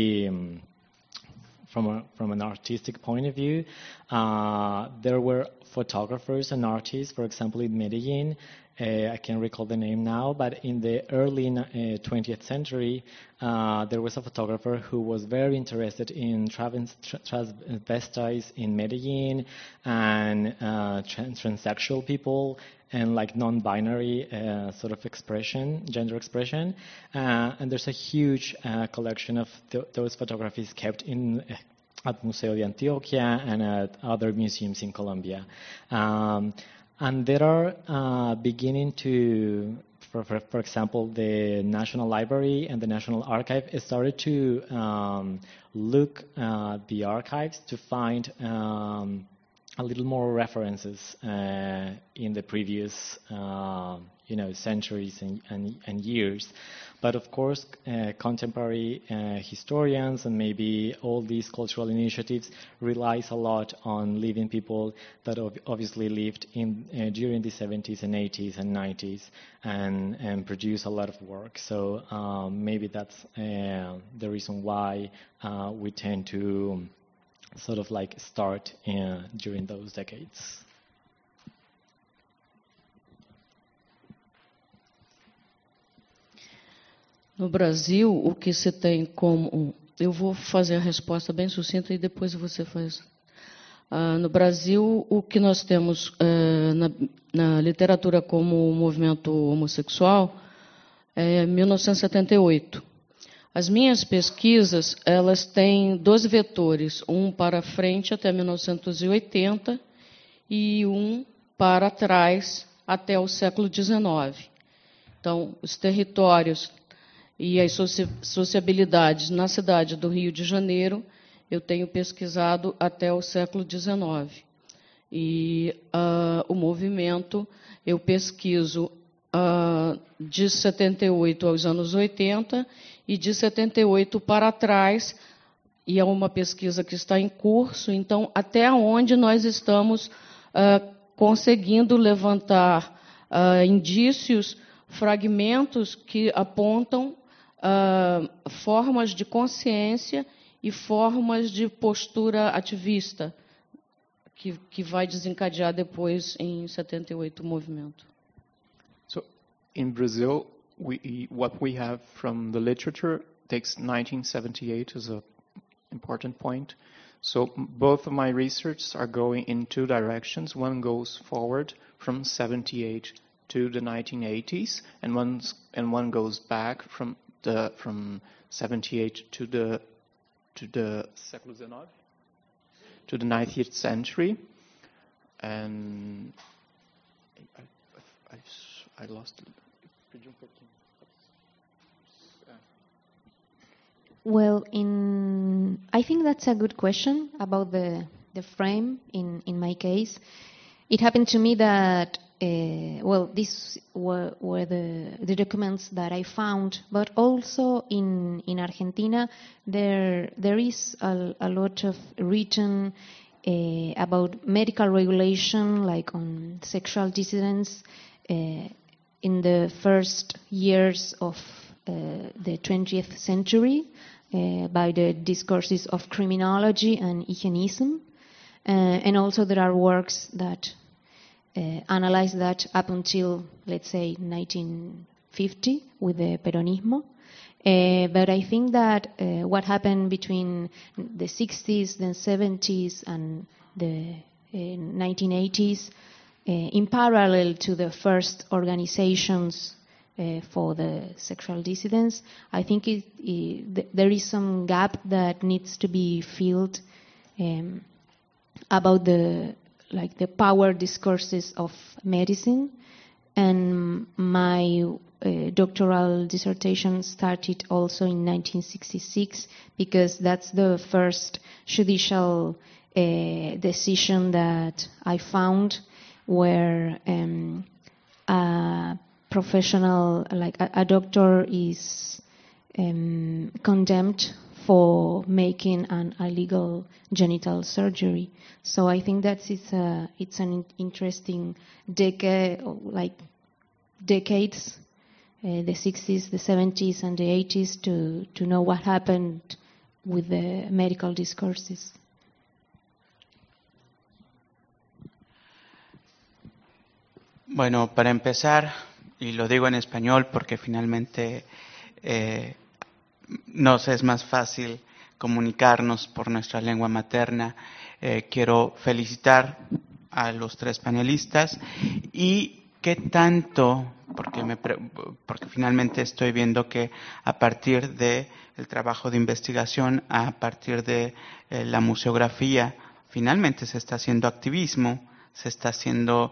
from an artistic point of view, there were photographers and artists, for example, in Medellin. I can't recall the name now, but in the early 20th century, there was a photographer who was very interested in transvestites in Medellin and transsexual people and like non-binary sort of expression, gender expression. And there's a huge collection of those photographies kept at Museo de Antioquia and at other museums in Colombia. And there are beginning to, for example, the National Library and the National Archive started to look at the archives to find a little more references in the previous centuries and years. But of course, contemporary historians and maybe all these cultural initiatives relies a lot on living people that obviously lived during the 70s and 80s and 90s and produce a lot of work. So maybe that's the reason why we tend to sort of like start during those decades. No Brasil, o que se tem como... Eu vou fazer a resposta bem sucinta e depois você faz. No Brasil, o que nós temos na literatura como movimento homossexual é 1978. As minhas pesquisas, elas têm 12 vetores, um para frente até 1980 e um para trás até o século XIX. Então, os territórios e as sociabilidades na cidade do Rio de Janeiro, eu tenho pesquisado até o século XIX. E o movimento, eu pesquiso de 78 aos anos 80 e de 78 para trás, e é uma pesquisa que está em curso, então, até onde nós estamos conseguindo levantar indícios, fragmentos que apontam formas de consciência e formas de postura ativista que vai desencadear depois em 78 o movimento. So in Brazil, what we have from the literature takes 1978 as an important point. So both of my research are going in two directions. One goes forward from 78 to the 1980s, and one goes back from 78 to the século XIX, to the 19th century, and I lost it. Well, I think that's a good question about the frame in my case. it happened to me that, these were the documents that I found, but also in Argentina, there is a lot of written about medical regulation, like on sexual dissidence, in the first years of the 20th century, by the discourses of criminology and hygienism. And also there are works that analyze that up until, let's say, 1950 with the Peronismo. But I think that what happened between the 60s, the 70s, and the 1980s, in parallel to the first organizations for the sexual dissidents, I think there is some gap that needs to be filled about the power discourses of medicine. And my doctoral dissertation started also in 1966, because that's the first judicial decision that I found where a professional, like a doctor, is condemned for making an illegal genital surgery. So I think that it's an interesting decade, like decades, the 60s, the 70s, and the 80s, to know what happened with the medical discourses. Bueno, para empezar, y lo digo en español porque finalmente nos es más fácil comunicarnos por nuestra lengua materna, quiero felicitar a los tres panelistas y qué tanto, porque finalmente estoy viendo que a partir del trabajo de investigación, a partir de la museografía, finalmente se está haciendo activismo, se está haciendo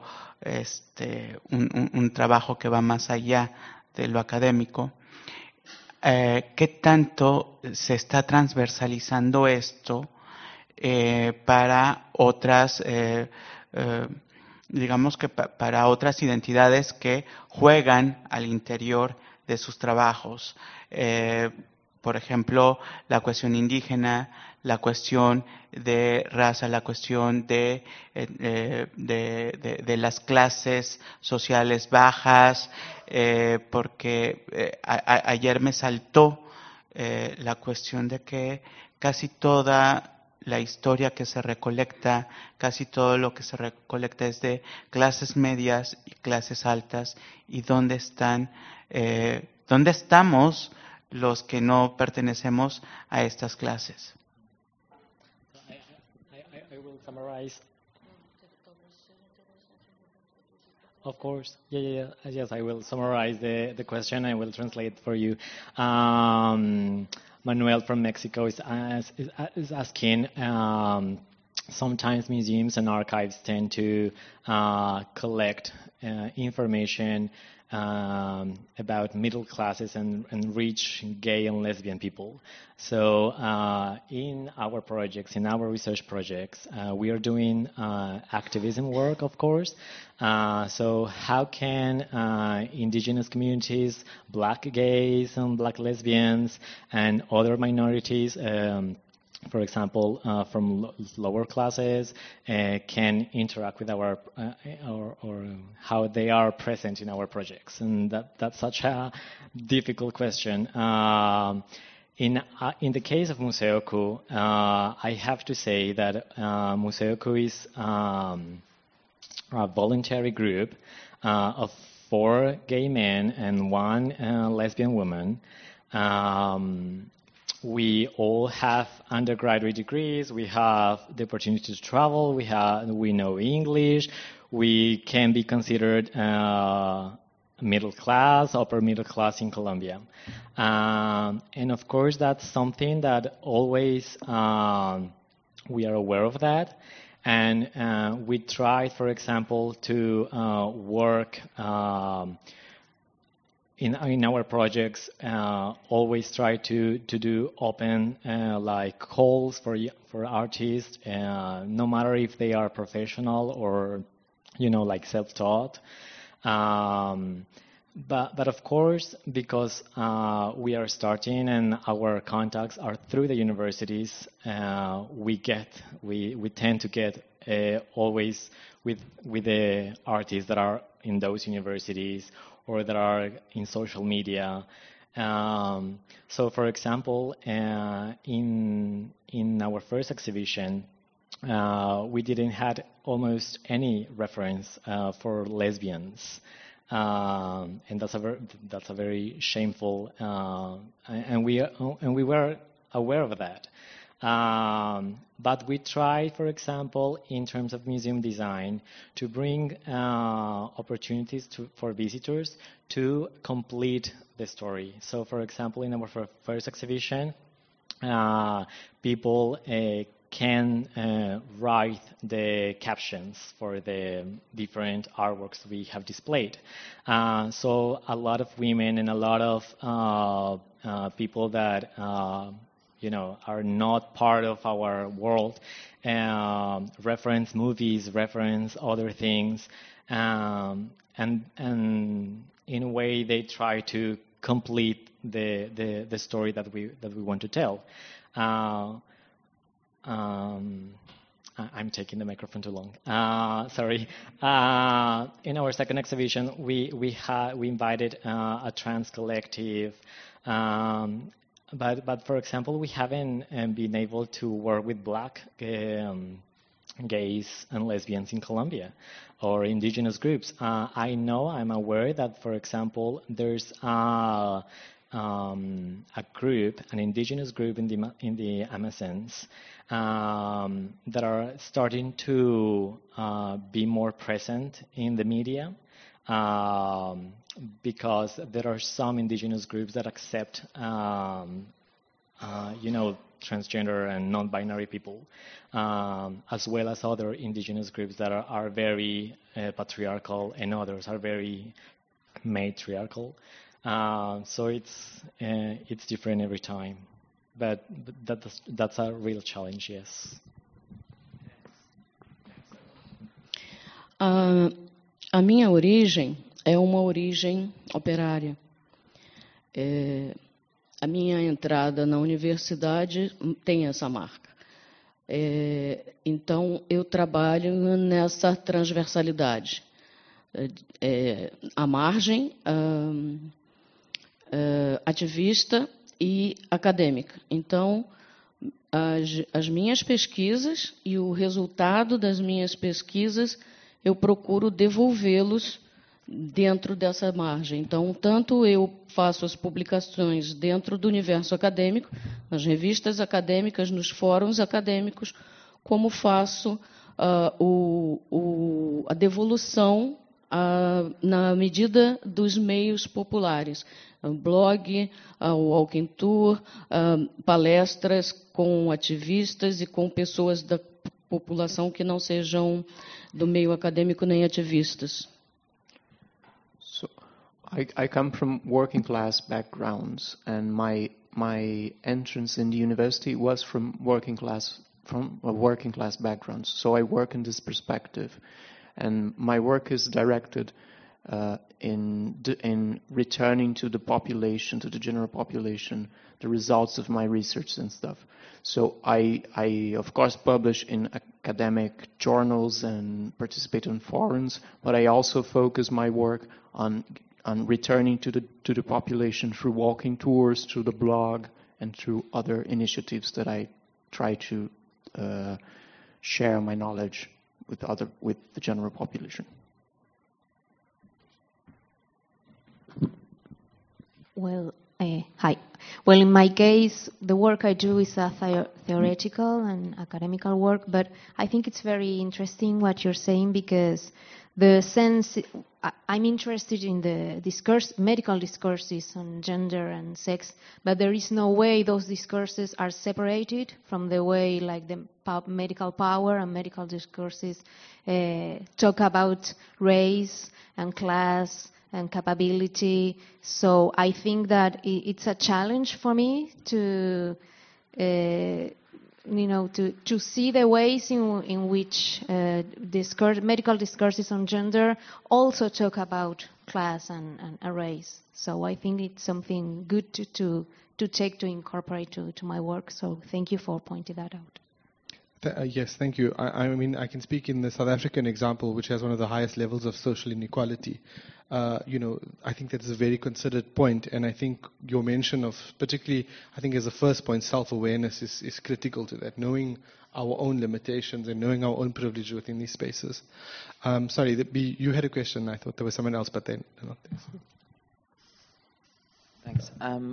un trabajo que va más allá de lo académico. ¿Qué tanto se está transversalizando esto para otras, digamos que para otras identidades que juegan al interior de sus trabajos? Por ejemplo, la cuestión indígena, la cuestión de raza, la cuestión de las clases sociales bajas, porque ayer me saltó la cuestión de que casi toda la historia que se recolecta, casi todo lo que se recolecta es de clases medias y clases altas, y dónde estamos los que no pertenecemos a estas clases. I will summarize. Of course. Yes, I will summarize the question. I will translate for you. Manuel from Mexico is asking, sometimes museums and archives tend to collect information about middle classes and rich gay and lesbian people. So in our projects, in our research projects, we are doing activism work, of course. So how can indigenous communities, black gays and black lesbians, and other minorities, for example, from lower classes, can interact with our or how they are present in our projects? And that's such a difficult question. In the case of Museoku, I have to say that Museoku is a voluntary group of 4 gay men and 1 lesbian woman. We all have undergraduate degrees. We have the opportunity to travel. We know English. We can be considered middle class, upper middle class in Colombia. And of course, that's something that always we are aware of that. And we try, for example, to work in our projects, always try to do open like calls for artists, no matter if they are professional or like self-taught. But of course, because we are starting and our contacts are through the universities, we tend to get always with the artists that are in those universities or that are in social media. So, for example, in our first exhibition, we didn't had almost any reference for lesbians. And that's a very shameful, and we were aware of that. But we tried, for example, in terms of museum design, to bring opportunities for visitors to complete the story. So, for example, in our first exhibition, people can write the captions for the different artworks we have displayed. So a lot of women and a lot of people that are not part of our world reference movies, reference other things, and in a way they try to complete the story that we want to tell. I'm taking the microphone too long. Sorry. In our second exhibition, we invited a trans collective, but for example, we haven't been able to work with Black gays and lesbians in Colombia or indigenous groups. I'm aware that, for example, there's a group, an indigenous group in the Amazons, that are starting to be more present in the media, because there are some indigenous groups that accept, transgender and non-binary people, as well as other indigenous groups that are very patriarchal, and others are very matriarchal. So it's different every time, but that's a real challenge, yes. A minha origem é uma origem operária. A minha entrada na universidade tem essa marca. Então, eu trabalho nessa transversalidade. À margem, ativista e acadêmica. Então, as minhas pesquisas e o resultado das minhas pesquisas, eu procuro devolvê-los dentro dessa margem. Então, tanto eu faço as publicações dentro do universo acadêmico, nas revistas acadêmicas, nos fóruns acadêmicos, como faço a devolução na medida dos meios populares. Blog, walking tour, palestras com ativistas e com pessoas da população que não sejam do meio acadêmico nem ativistas. So, I come from working class backgrounds, and my entrance in the university was from a working class background. So I work in this perspective, and my work is directed in returning to the population, to the general population, the results of my research and stuff. So I of course publish in academic journals and participate in forums, but I also focus my work on returning to the population through walking tours, through the blog, and through other initiatives that I try to share my knowledge with the general population. Well, hi. Well, in my case, the work I do is a theoretical and academical work, but I think it's very interesting what you're saying, because the sense I'm interested in the medical discourses on gender and sex, but there is no way those discourses are separated from the way, like, the medical power and medical discourses talk about race and class and capability. So I think that it's a challenge for me to to see the ways in which medical discourses on gender also talk about class and race. So I think it's something good to take to incorporate to my work. So thank you for pointing that out. Yes, thank you. I mean, I can speak in the South African example, which has one of the highest levels of social inequality. I think that is a very considered point, and I think your mention of, particularly, I think as a first point, self-awareness is critical to that, knowing our own limitations and knowing our own privilege within these spaces. Sorry, you had a question. I thought there was someone else, but then not there. Thanks.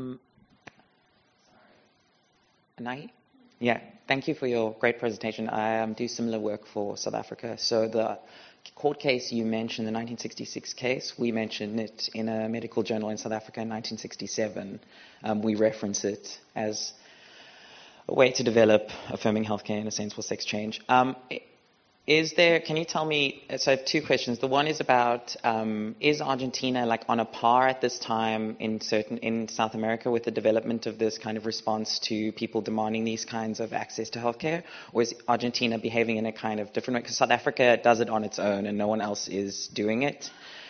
Anahi? Yeah, thank you for your great presentation. I do similar work for South Africa. So the court case you mentioned, the 1966 case, we mentioned it in a medical journal in South Africa in 1967. We reference it as a way to develop affirming healthcare in a sense for sex change. Can you tell me, so I have two questions. The one is about, is Argentina like on a par at this time in South America with the development of this kind of response to people demanding these kinds of access to healthcare? Or is Argentina behaving in a kind of different way? Because South Africa does it on its own and no one else is doing it.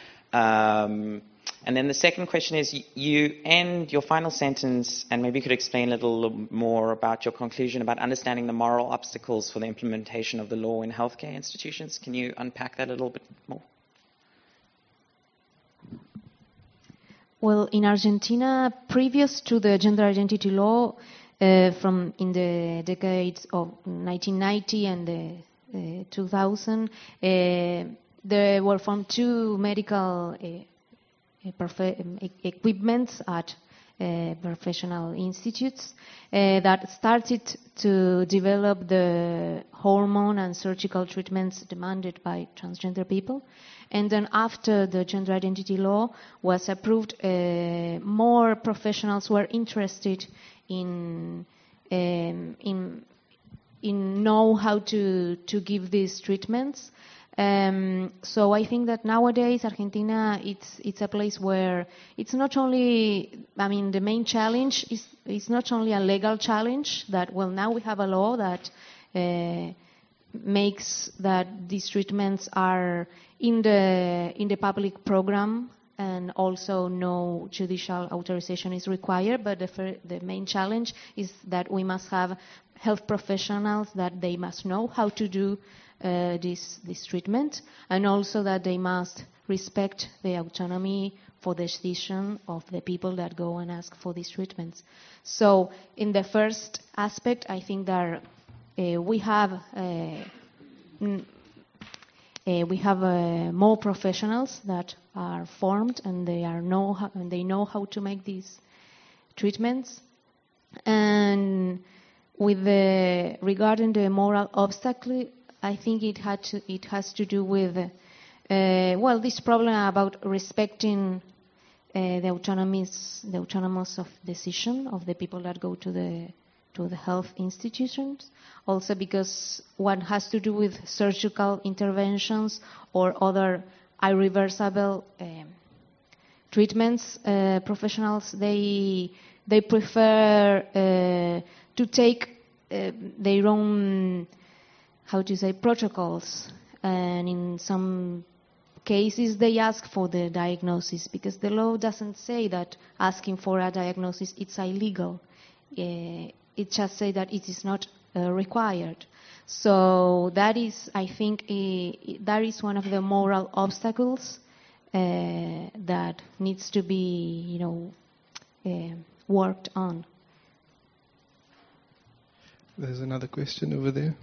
And then the second question is, you end your final sentence, and maybe you could explain a little more about your conclusion about understanding the moral obstacles for the implementation of the law in healthcare institutions. Can you unpack that a little bit more? Well, in Argentina, previous to the gender identity law, from in the decades of 1990 and the 2000, there were formed two medical equipments at professional institutes that started to develop the hormone and surgical treatments demanded by transgender people. And then after the gender identity law was approved, more professionals were interested in know how to give these treatments. So I think that nowadays Argentina, it's a place where it's not only, the main challenge is not only a legal challenge that, well, now we have a law that makes that these treatments are in the public program, and also no judicial authorization is required, but the main challenge is that we must have health professionals that they must know how to do this treatment, and also that they must respect the autonomy for the decision of the people that go and ask for these treatments. So in the first aspect, I think that we have more professionals that are formed, and they know how to make these treatments. And with regarding the moral obstacle, I think it has to do with this problem about respecting the autonomous of decision of the people that go to the health institutions. Also because one has to do with surgical interventions or other irreversible treatments. Professionals they prefer to take their own protocols, and in some cases they ask for the diagnosis because the law doesn't say that asking for a diagnosis it's illegal. It just says that it is not required. So that is, I think, that is one of the moral obstacles that needs to be, worked on. There's another question over there.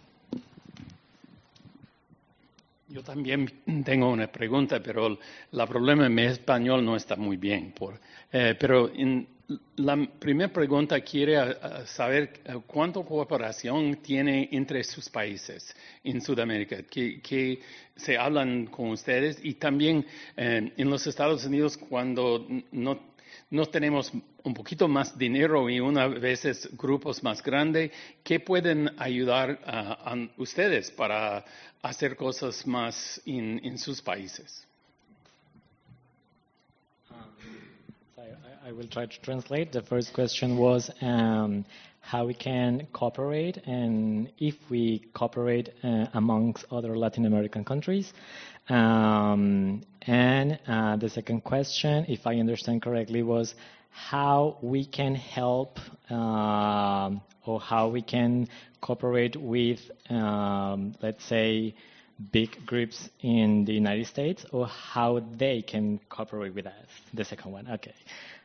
Yo también tengo una pregunta, pero el problema en mi español no está muy bien. Pero la primera pregunta quiere saber cuánta cooperación tiene entre sus países en Sudamérica, que se hablan con ustedes, y también en los Estados Unidos cuando no tenemos un poquito más dinero y unas veces grupos más grandes, ¿qué pueden ayudar a ustedes para hacer cosas más en sus países? I will try to translate. The first question was how we can cooperate and if we cooperate amongst other Latin American countries. And the second question, if I understand correctly, was how we can help or how we can cooperate with, let's say, big groups in the United States, or how they can cooperate with us. The second one, okay.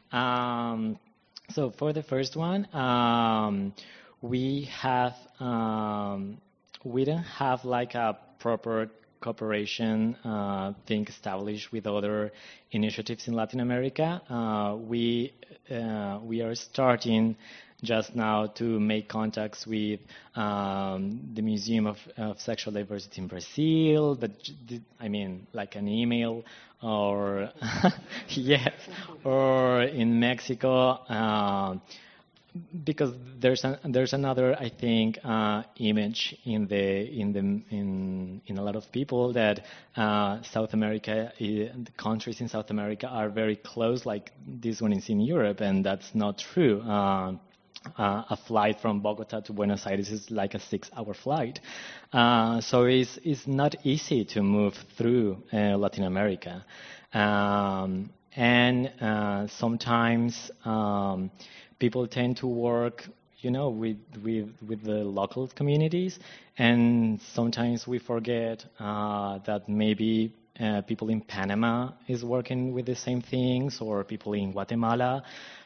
So for the first one, we don't have like a proper cooperation thing established with other initiatives in Latin America. We are starting just now to make contacts with the Museum of Sexual Diversity in Brazil, but I mean, like an email, or yes, or in Mexico, because there's another, I think, image in a lot of people that South America, the countries in South America are very close, like this one is in Europe, and that's not true. A flight from Bogota to Buenos Aires is like a 6-hour flight. So it's not easy to move through Latin America. And sometimes people tend to work, with the local communities, and sometimes we forget that maybe people in Panama is working with the same things, or people in Guatemala.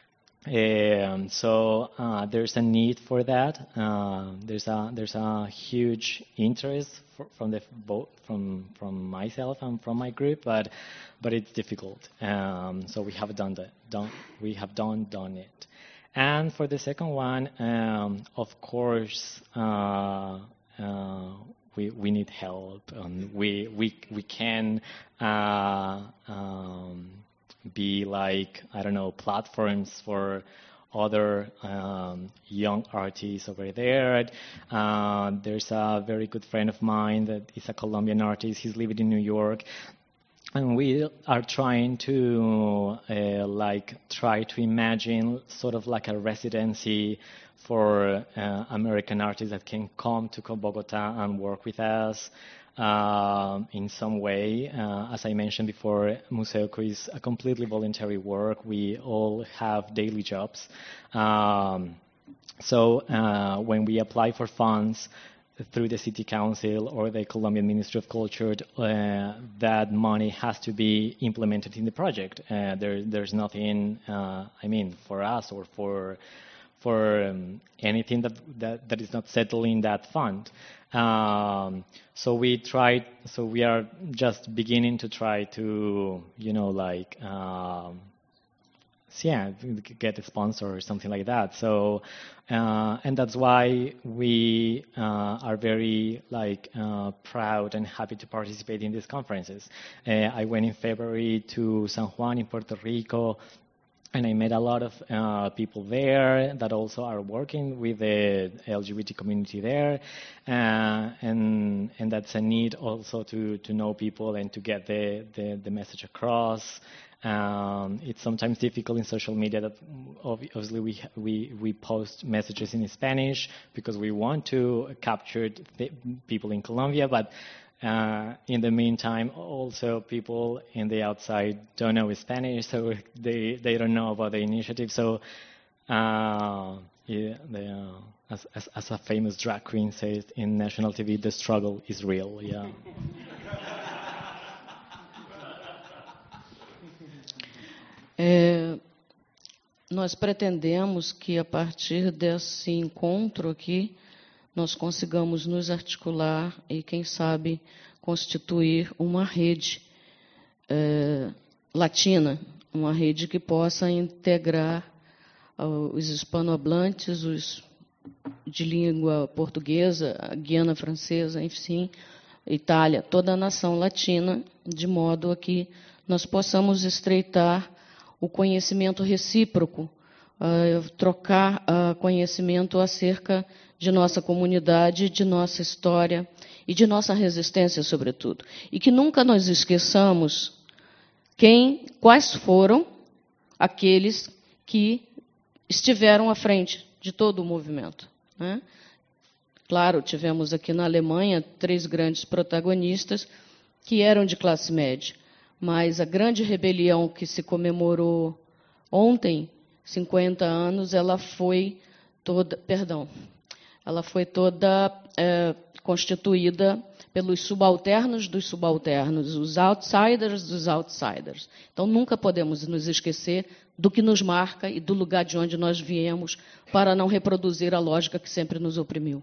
So there's a need for that. There's a huge interest from myself and from my group, but it's difficult. So we have done it. And for the second one, of course, we need help, and we can be like, I don't know, platforms for other young artists over there. There's a very good friend of mine that is a Colombian artist. He's living in New York. And we are trying to try to imagine sort of like a residency for American artists that can come to Bogota and work with us in some way. As I mentioned before, Museuco is a completely voluntary work. We all have daily jobs. So when we apply for funds through the City Council or the Colombian Ministry of Culture, that money has to be implemented in the project. There's nothing, for us or for anything that is not settled in that fund. So we are just beginning to try to, get a sponsor or something like that. So, and that's why we are very proud and happy to participate in these conferences. I went in February to San Juan in Puerto Rico, and I met a lot of people there that also are working with the LGBT community there, and that's a need also to know people and to get the message across. It's sometimes difficult in social media that obviously we post messages in Spanish because we want to capture people in Colombia, but in the meantime, also people in the outside don't know Spanish, so they don't know about the initiative. So, as a famous drag queen says in national TV, the struggle is real. Yeah. Nós pretendemos que a partir desse encontro aqui nós consigamos nos articular e, quem sabe, constituir uma rede latina, uma rede que possa integrar os hispanohablantes, os de língua portuguesa, a Guiana Francesa, enfim, Itália, toda a nação latina, de modo a que nós possamos estreitar o conhecimento recíproco, trocar conhecimento acerca de nossa comunidade, de nossa história e de nossa resistência, sobretudo. E que nunca nós esqueçamos quais foram aqueles que estiveram à frente de todo o movimento, né? Claro, tivemos aqui na Alemanha 3 grandes protagonistas que eram de classe média, mas a grande rebelião que se comemorou ontem, 50 anos, ela foi toda constituída pelos subalternos dos subalternos, os outsiders dos outsiders. Então, nunca podemos nos esquecer do que nos marca e do lugar de onde nós viemos, para não reproduzir a lógica que sempre nos oprimiu.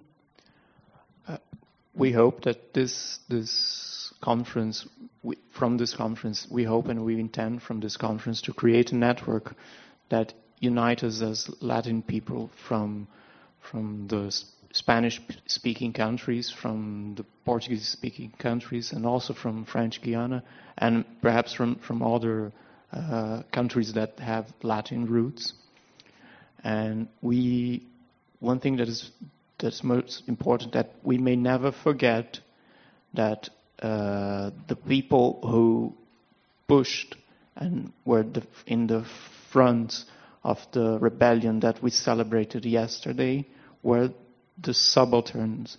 We hope that this conference, from this conference, we hope and we intend from this conference to create a network that unites us as Latin people from the Spanish-speaking countries, from the Portuguese-speaking countries, and also from French Guiana, and perhaps from other countries that have Latin roots. And one thing that's most important, that we may never forget that the people who pushed and were in the front of the rebellion that we celebrated yesterday were the subalterns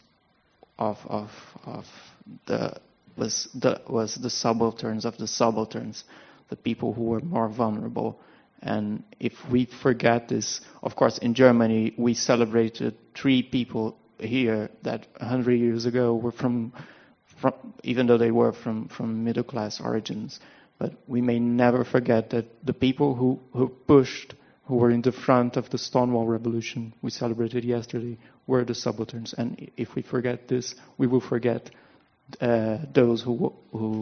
was the subalterns of the subalterns, the people who were more vulnerable. And if we forget this, of course, in Germany we celebrated 3 people here that 100 years ago were from even though they were from middle class origins. But we may never forget that the people who pushed, who were in the front of the Stonewall Revolution we celebrated yesterday, were the subalterns. And if we forget this, we will forget those who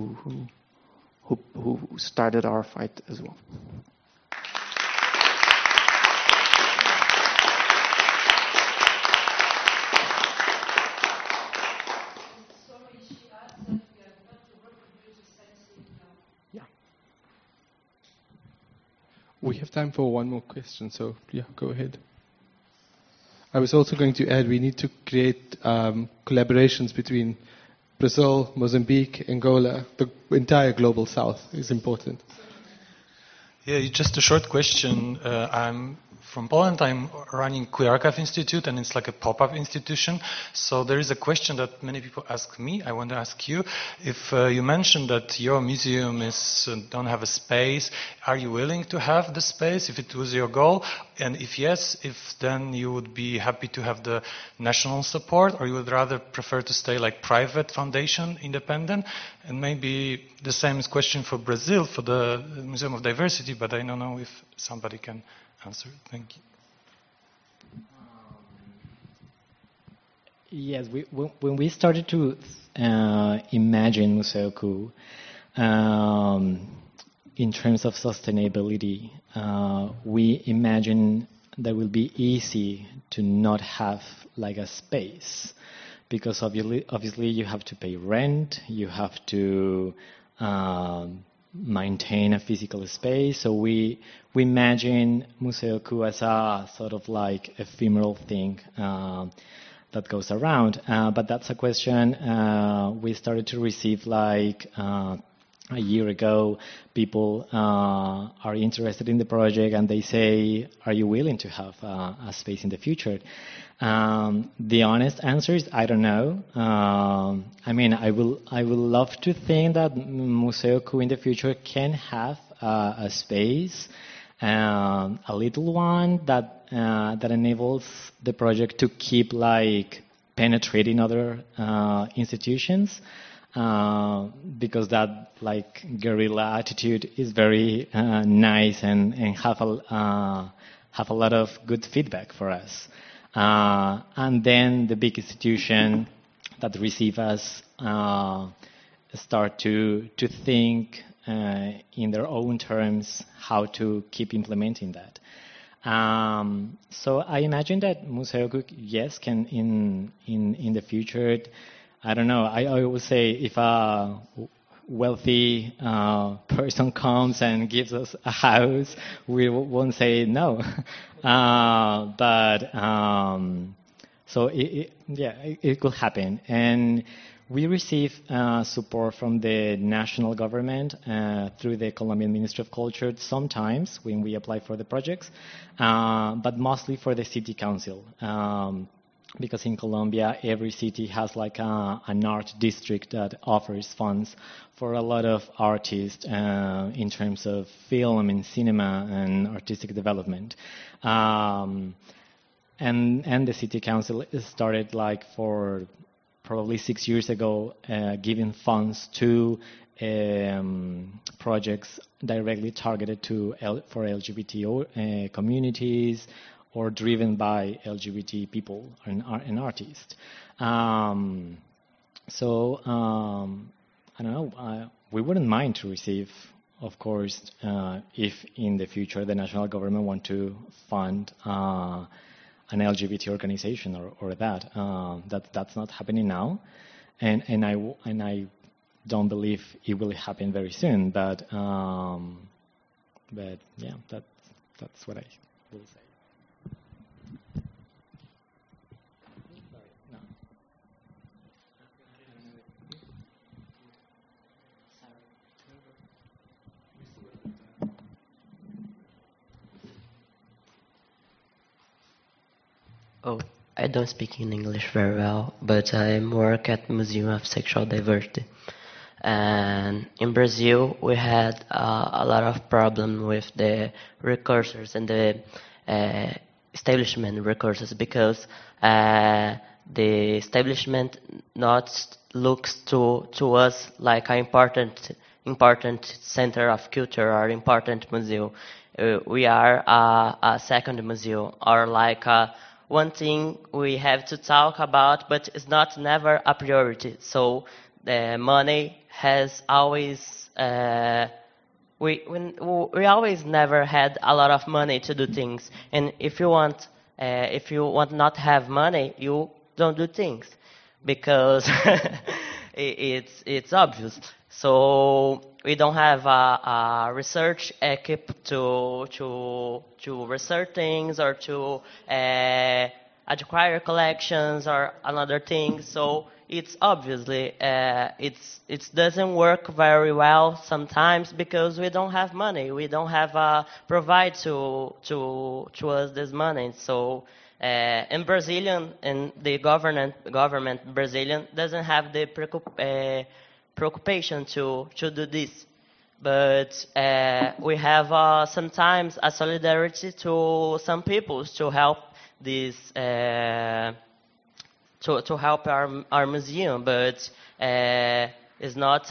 started our fight as well. We have time for one more question, so yeah, go ahead. I was also going to add, we need to create collaborations between Brazil, Mozambique, Angola. The entire global south is important. Yeah, just a short question. I'm from Poland. I'm running Queer Archive Institute, and it's like a pop-up institution. So there is a question that many people ask me. I want to ask you. If you mentioned that your museum don't have a space, are you willing to have the space if it was your goal? And if yes, then you would be happy to have the national support, or you would rather prefer to stay like private foundation, independent? And maybe the same question for Brazil, for the Museum of Diversity, but I don't know if somebody can answer. Thank you. Yes, when we started to imagine Museo Ku in terms of sustainability, we imagine that it will be easy to not have like a space, because obviously you have to pay rent, you have to maintain a physical space. So we imagine Museo Ku as a sort of like ephemeral thing that goes around. But that's a question we started to receive like a year ago. People are interested in the project and they say, are you willing to have a space in the future? The honest answer is I don't know. I mean, I will love to think that Museo Ku in the future can have a space, a little one that enables the project to keep like penetrating other institutions, because that like guerrilla attitude is very nice and have a lot of good feedback for us. And then the big institution that receive us start to think in their own terms how to keep implementing that. So I imagine that Museo Ku, yes, can in the future. I don't know. I always say if a wealthy person comes and gives us a house, we won't say no. But so it could happen. And We receive support from the national government through the Colombian Ministry of Culture sometimes when we apply for the projects, but mostly for the city council. Because in Colombia, every city has like an art district that offers funds for a lot of artists in terms of film and cinema and artistic development. And the city council started like for probably 6 years ago giving funds to projects directly targeted for LGBT communities, or driven by LGBT people and artists. I don't know, we wouldn't mind to receive, of course, if in the future the national government want to fund an LGBT organization or that. That's not happening now, and I don't believe it will happen very soon, but yeah, that's what I will say. Oh, I don't speak in English very well, but I work at Museum of Sexual Diversity. And in Brazil, we had a lot of problem with the recursors and the establishment recursors, because the establishment not looks to us like an important center of culture or important museum. We are a second museum, or like one thing we have to talk about, but it's never a priority. So the money has always we always never had a lot of money to do things. And if you want not have money, you don't do things, because it's obvious. So we don't have a research equipe to research things, or to acquire collections or another thing. So it's obviously it doesn't work very well sometimes, because we don't have money. We don't have provide to us this money. So in Brazilian, and the government Brazilian doesn't have the preoccupation to do this, but we have sometimes a solidarity to some peoples to help this to help our museum, but it's not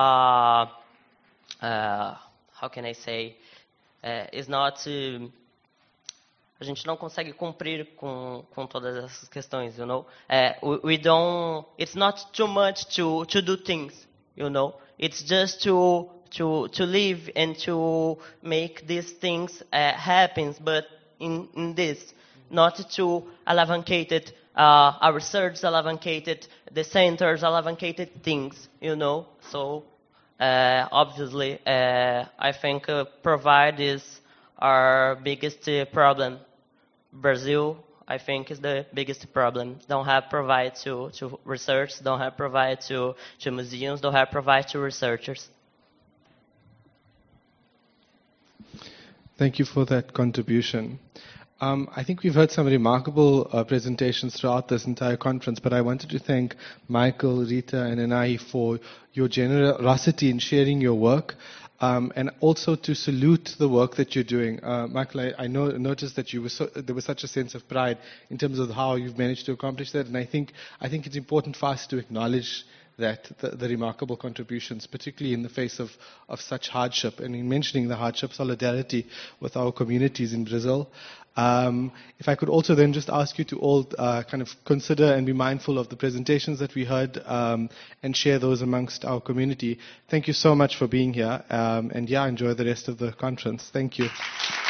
how can I say, it's not a gente não consegue cumprir com todas essas questões, you know. We don't. It's not too much to do things, you know. It's just to live and to make these things happen, but in this, not to alavancate our research, alavancate the centers, alavancate things, you know. So obviously, I think provide is our biggest problem. Brazil, I think, is the biggest problem. Don't have provide to research, don't have provide to museums, don't have provide to researchers. Thank you for that contribution. I think we've heard some remarkable presentations throughout this entire conference, but I wanted to thank Michael, Rita, and Enai for your generosity in sharing your work. And also to salute the work that you're doing. Michael, I noticed that there was such a sense of pride in terms of how you've managed to accomplish that, and I think it's important for us to acknowledge that, the remarkable contributions, particularly in the face of such hardship, and in mentioning the hardship, solidarity with our communities in Brazil. If I could also then just ask you to all kind of consider and be mindful of the presentations that we heard, and share those amongst our community. Thank you so much for being here, and enjoy the rest of the conference. Thank you.